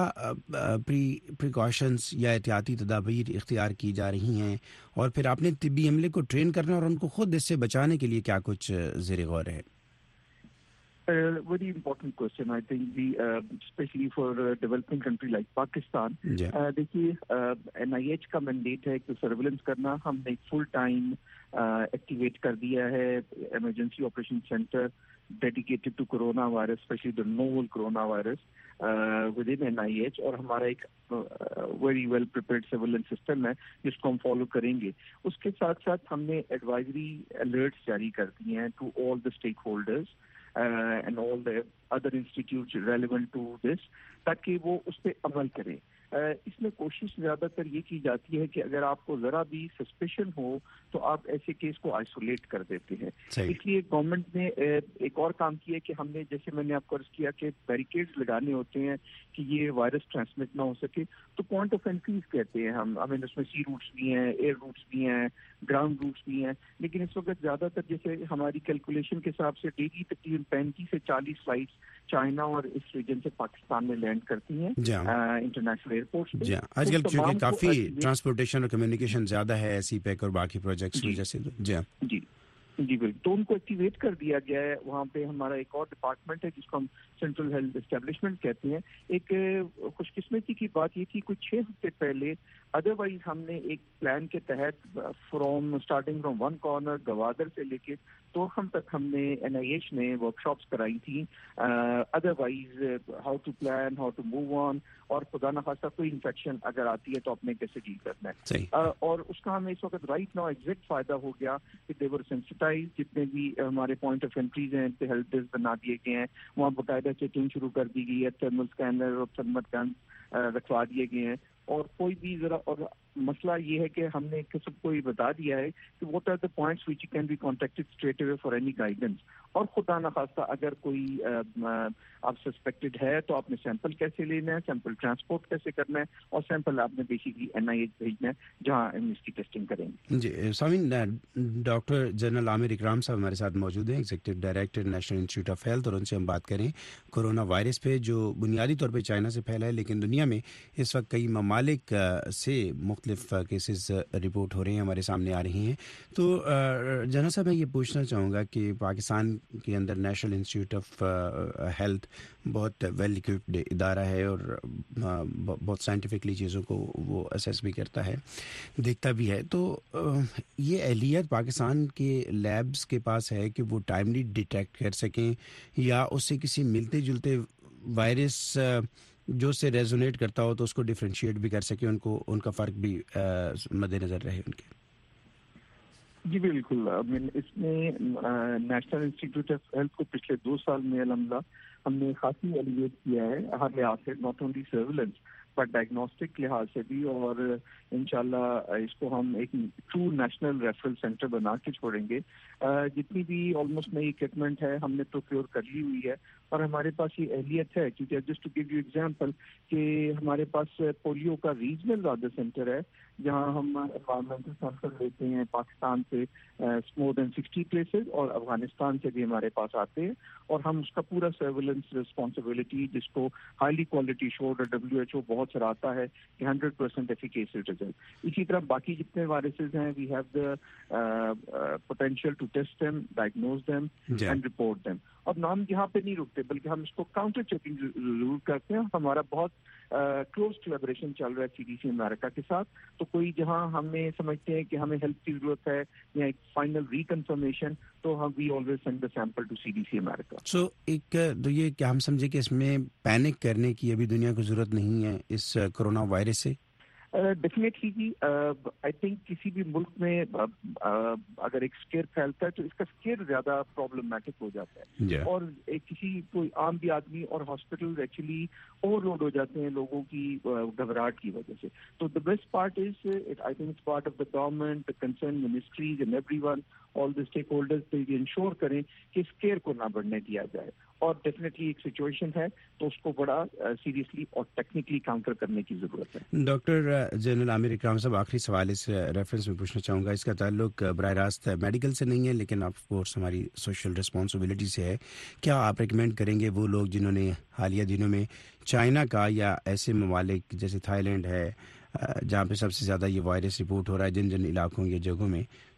پری پریکاشنز یا احتیاطی تدابیر اختیار کی جا رہی ہیں اور پھر آپ نے طبی عملے کو ٹرین کرنا اور ان کو خود اس سے بچانے کے لیے کیا کچھ زیر غور ہے؟ Uh, very important question, I think, the, uh, especially for a developing country like Pakistan. Yeah. Uh, देखिए, uh, N I H का मैंडेट है कि सर्विलेंस करना. हमने एक फुल टाइम एक्टिवेट कर दिया है emergency operation centre dedicated to coronavirus, especially the novel coronavirus uh, within N I H, और हमारा एक uh, very well prepared surveillance system है जिसको हम follow करेंगे. उसके साथ साथ हमने advisory alerts जारी कर दिए हैं to all the stakeholders uh, and all the other institutes relevant to this, ताकि वो उस पर अमल करें. Uh, इसमें कोशिश ज़्यादातर ये की जाती है कि अगर आपको ज़रा भी सस्पेशन हो तो आप ऐसे केस को आइसोलेट कर देते हैं. इसलिए गवर्नमेंट ने एक और काम किया कि हमने, जैसे मैंने आपको अर्ज किया कि बैरिकेड्स लगाने होते हैं कि ये वायरस ट्रांसमिट ना हो सके, तो पॉइंट ऑफ एंट्रीज कहते हैं हम. हमें उसमें सी रूट्स भी हैं, एयर रूट्स भी हैं, ग्राउंड रूट्स भी हैं. लेकिन इस वक्त ज़्यादातर जैसे हमारी कैलकुलेशन के हिसाब से डेली तकरीबन पैंतीस से चालीस फ्लाइट्स चाइना और इस रीजन से पाकिस्तान में लैंड करती हैं इंटरनेशनल एयरपोर्ट पे. आजकल चूंकि काफी ट्रांसपोर्टेशन और कम्युनिकेशन ज्यादा है सी पैक और बाकी प्रोजेक्ट्स की वजह से. जी जी जी बिल्कुल. तो उनको एक्टिवेट कर दिया गया है. वहाँ पे हमारा एक और डिपार्टमेंट है जिसको हम सेंट्रल हेल्थ एस्टेब्लिशमेंट कहते हैं. एक खुशकिस्मती की बात ये थी, कुछ छह हफ्ते पहले अदरवाइज हमने एक प्लान के तहत from starting from one corner Gwadar से लेके तो हम तक हमने एन आई एच ने वर्कशॉप्स कराई थी. Otherwise how to plan, how to move on, और खुदा न खास्ता कोई इन्फेक्शन अगर आती है तो अपने कैसे डील करना है. uh, और उसका हमें इस वक्त राइट नाउ एग्जैक्ट फायदा हो गया कि दे वर सेंसिटाइज. जितने भी हमारे पॉइंट ऑफ एंट्रीज हैं हेल्प डेस्क बना दिए गए हैं, वहाँ बाकायदा चेकिंग शुरू कर दी गई है. थर्मल स्कैनर और थर्मल गन रखवा दिए गए हैं. और कोई भी जरा, और मसला ये है कि हमने सबको ये बता दिया है कि what are the points which can be contacted straight away for any guidance. और खुदा न खास्ता अगर कोई आप सस्पेक्टेड है तो आपने सैंपल कैसे लेना है, सैंपल ट्रांसपोर्ट कैसे करना है, और सैंपल आपने बेसिकली एन आई एच भेजना है जहां हम इसकी टेस्टिंग करेंगे. जी सामिन, डॉक्टर जनरल आमिर इकराम साहब हमारे साथ मौजूद हैं, executive director national institute of health, और उनसे हम बात करें कोरोना वायरस पे जो बुनियादी तौर पर चाइना से फैला है लेकिन दुनिया में इस वक्त कई ममालिक से मुख्तलिफ केसेस रिपोर्ट हो रहे हैं, हमारे सामने आ रही हैं. तो जनरल साहब मैं ये पूछना चाहूँगा कि पाकिस्तान के अंदर नेशनल इंस्टीट्यूट ऑफ हेल्थ बहुत वेल इक्विप्ड इदारा है और बहुत साइंटिफिकली चीज़ों को वो असेस भी करता है, देखता भी है. तो ये अहलियत पाकिस्तान के लैब्स के पास है कि वो टाइमली डिटेक्ट कर सकें या उससे किसी मिलते जुलते वायरस जो से रेजोनेट करता हो तो उसको डिफरेंशिएट भी कर सके, उनको उनका फ़र्क भी मद्देनज़र रहे उनके. जी बिल्कुल. इसमें नेशनल इंस्टीट्यूट ऑफ हेल्थ को पिछले दो साल में अल्हम्दुलिल्लाह हमने खासी एलिवेट किया है हर लिहाज से, not only surveillance but diagnostic लिहाज से भी. और इंशाल्लाह इसको हम एक ट्रू नेशनल रेफरल सेंटर बना के छोड़ेंगे. जितनी भी ऑलमोस्ट नई इक्विपमेंट है हमने प्रोक्योर कर ली हुई है और हमारे पास ये अहलियत है. क्योंकि just to give you example कि हमारे पास पोलियो का रीजनल राडर सेंटर है जहां हम एनवायरमेंटल सैंपल लेते हैं पाकिस्तान से मोर देन सिक्सटी प्लेसेस, और अफगानिस्तान से भी हमारे पास आते हैं, और हम उसका पूरा सर्विलेंस रिस्पॉन्सिबिलिटी जिसको हाईली क्वालिटी शोर्ड और डब्ल्यू एच ओ बहुत सराहता है कि हंड्रेड परसेंट एफिकेसी रिजल्ट. इसी तरह बाकी जितने वायरसेस हैं we have the potential to test them, diagnose them and report them. अब नाम यहाँ पे नहीं रुकते बल्कि हम इसको काउंटर चेकिंग जरूर करते हैं. हमारा बहुत क्लोज कोलैबोरेशन चल रहा है सीडीसी अमेरिका के साथ. तो कोई जहाँ हमें समझते हैं कि हमें हेल्प की जरूरत है या एक फाइनल रिकन्फर्मेशन, तो हम we always send the sample to CDC America. So एक तो ये क्या हम समझे कि इसमें पैनिक करने की अभी दुनिया को जरूरत नहीं है इस कोरोना वायरस से? डेफिनेटली जी. आई थिंक किसी भी मुल्क में uh, uh, अगर एक स्केयर फैलता है तो इसका स्केयर ज्यादा प्रॉब्लमैटिक हो जाता है. yeah. और एक किसी कोई आम भी आदमी और हॉस्पिटल एक्चुअली ओवरलोड हो जाते हैं लोगों की घबराहट की वजह से. तो the best part is I think it's part of the government, the concern ministries and everyone, all the stakeholders तो ये इंश्योर करें कि स्केयर को ना बढ़ने दिया जाए. और डेफिनेटली एक सिचुएशन है तो उसको बड़ा सीरियसली uh, और टेक्निकली काउंटर करने की जरूरत है. डॉक्टर जनरल आमिर इकराम साहब, आखिरी सवाल इस रेफरेंस में पूछना चाहूँगा. इसका ताल्लुक बराह रास्त मेडिकल से नहीं है लेकिन ऑफ कोर्स हमारी सोशल रिस्पॉन्सिबिलिटी से है. क्या आप रिकमेंड करेंगे वो लोग जिन्होंने हालिया दिनों में चाइना का या ऐसे ममालिक जैसे थाईलैंड है जहाँ पे सबसे ज़्यादा ये वायरस रिपोर्ट हो रहा है, जिन जिन इलाकों या जगहों में,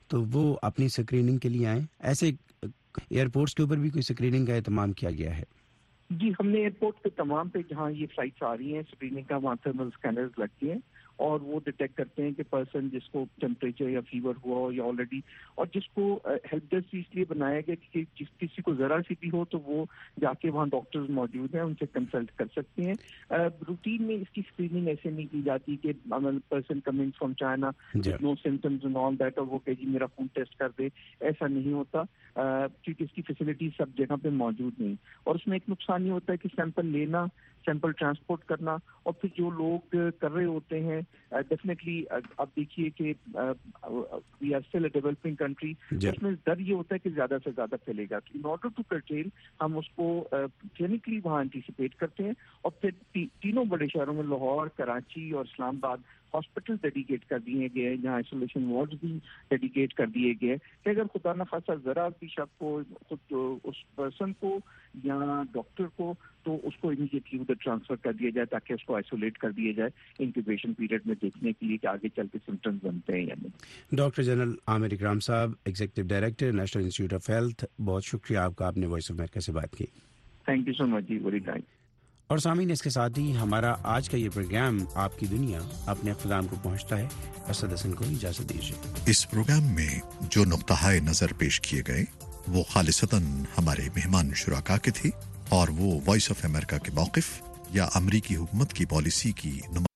تو وہ اپنی اسکریننگ کے لیے آئیں. ایسے ایئرپورٹس کے اوپر بھی کوئی اسکریننگ کا اہتمام کیا گیا ہے؟ جی ہم نے ایئرپورٹ پہ تمام پہ جہاں یہ فلائٹس آ رہی ہیں اسکریننگ کا وہاں تھرمل اسکینرز لگتے ہیں اور وہ ڈیٹیکٹ کرتے ہیں کہ پرسن جس کو ٹیمپریچر یا فیور ہوا ہو یا آلریڈی, اور جس کو ہیلپ ڈیسک اس لیے بنایا گیا کہ جس کسی کو ذرا سی بھی ہو تو وہ جا کے وہاں ڈاکٹرز موجود ہیں, ان سے کنسلٹ کر سکتے ہیں. روٹین میں اس کی اسکریننگ ایسے نہیں کی جاتی کہ person coming from China no symptoms and all that اور وہ کہ جی میرا خون ٹیسٹ کر دے, ایسا نہیں ہوتا کیونکہ اس کی فیسلٹی سب جگہ پہ موجود نہیں. اور اس میں ایک نقصان یہ ہوتا ہے کہ سیمپل لینا, سیمپل ٹرانسپورٹ کرنا, اور پھر جو لوگ کر رہے ہوتے ہیں ڈیفینیٹلی آپ دیکھیے کہ we are still a developing country, اس میں ڈر یہ ہوتا ہے کہ زیادہ سے زیادہ پھیلے گا. ان آرڈر ٹو کنٹرول ہم اس کو کلینکلی وہاں انٹیسپیٹ کرتے ہیں اور پھر تینوں بڑے شہروں میں لاہور, کراچی اور اسلام آباد ہاسپٹل ڈیڈیکیٹ کر دیے گئے ہیں جہاں آئسولیشن وارڈز بھی ڈیڈیکیٹ کر دیے گئے کہ اگر خدا نخواستہ ذرا بھی شک ہو خود اس پرسن کو یا ڈاکٹر کو تو اس کو امیڈیٹلی ادھر ٹرانسفر کر دیا جائے تاکہ اس کو آئسولیٹ کر دیا جائے انکیوبیشن پیریڈ میں دیکھنے کے لیے کہ آگے چل کے سمٹمز بنتے ہیں یا نہیں. ڈاکٹر جنرل عامر اکرام صاحب, executive director national institute of health, بہت شکریہ آپ کا, آپ نے وائس آف امریکہ سے بات کی. تھینک یو سو مچ جی, ویری نائس. اور سامعین اس کے ساتھ ہی ہمارا آج کا یہ پروگرام آپ کی دنیا اپنے اختتام کو پہنچتا ہے. اسد حسن کو اجازت دیجیے. اس پروگرام میں جو نقطہ نظر پیش کیے گئے وہ خالصتاً ہمارے مہمان شرکا کے تھے اور وہ وائس آف امریکہ کے موقف یا امریکی حکومت کی پالیسی کی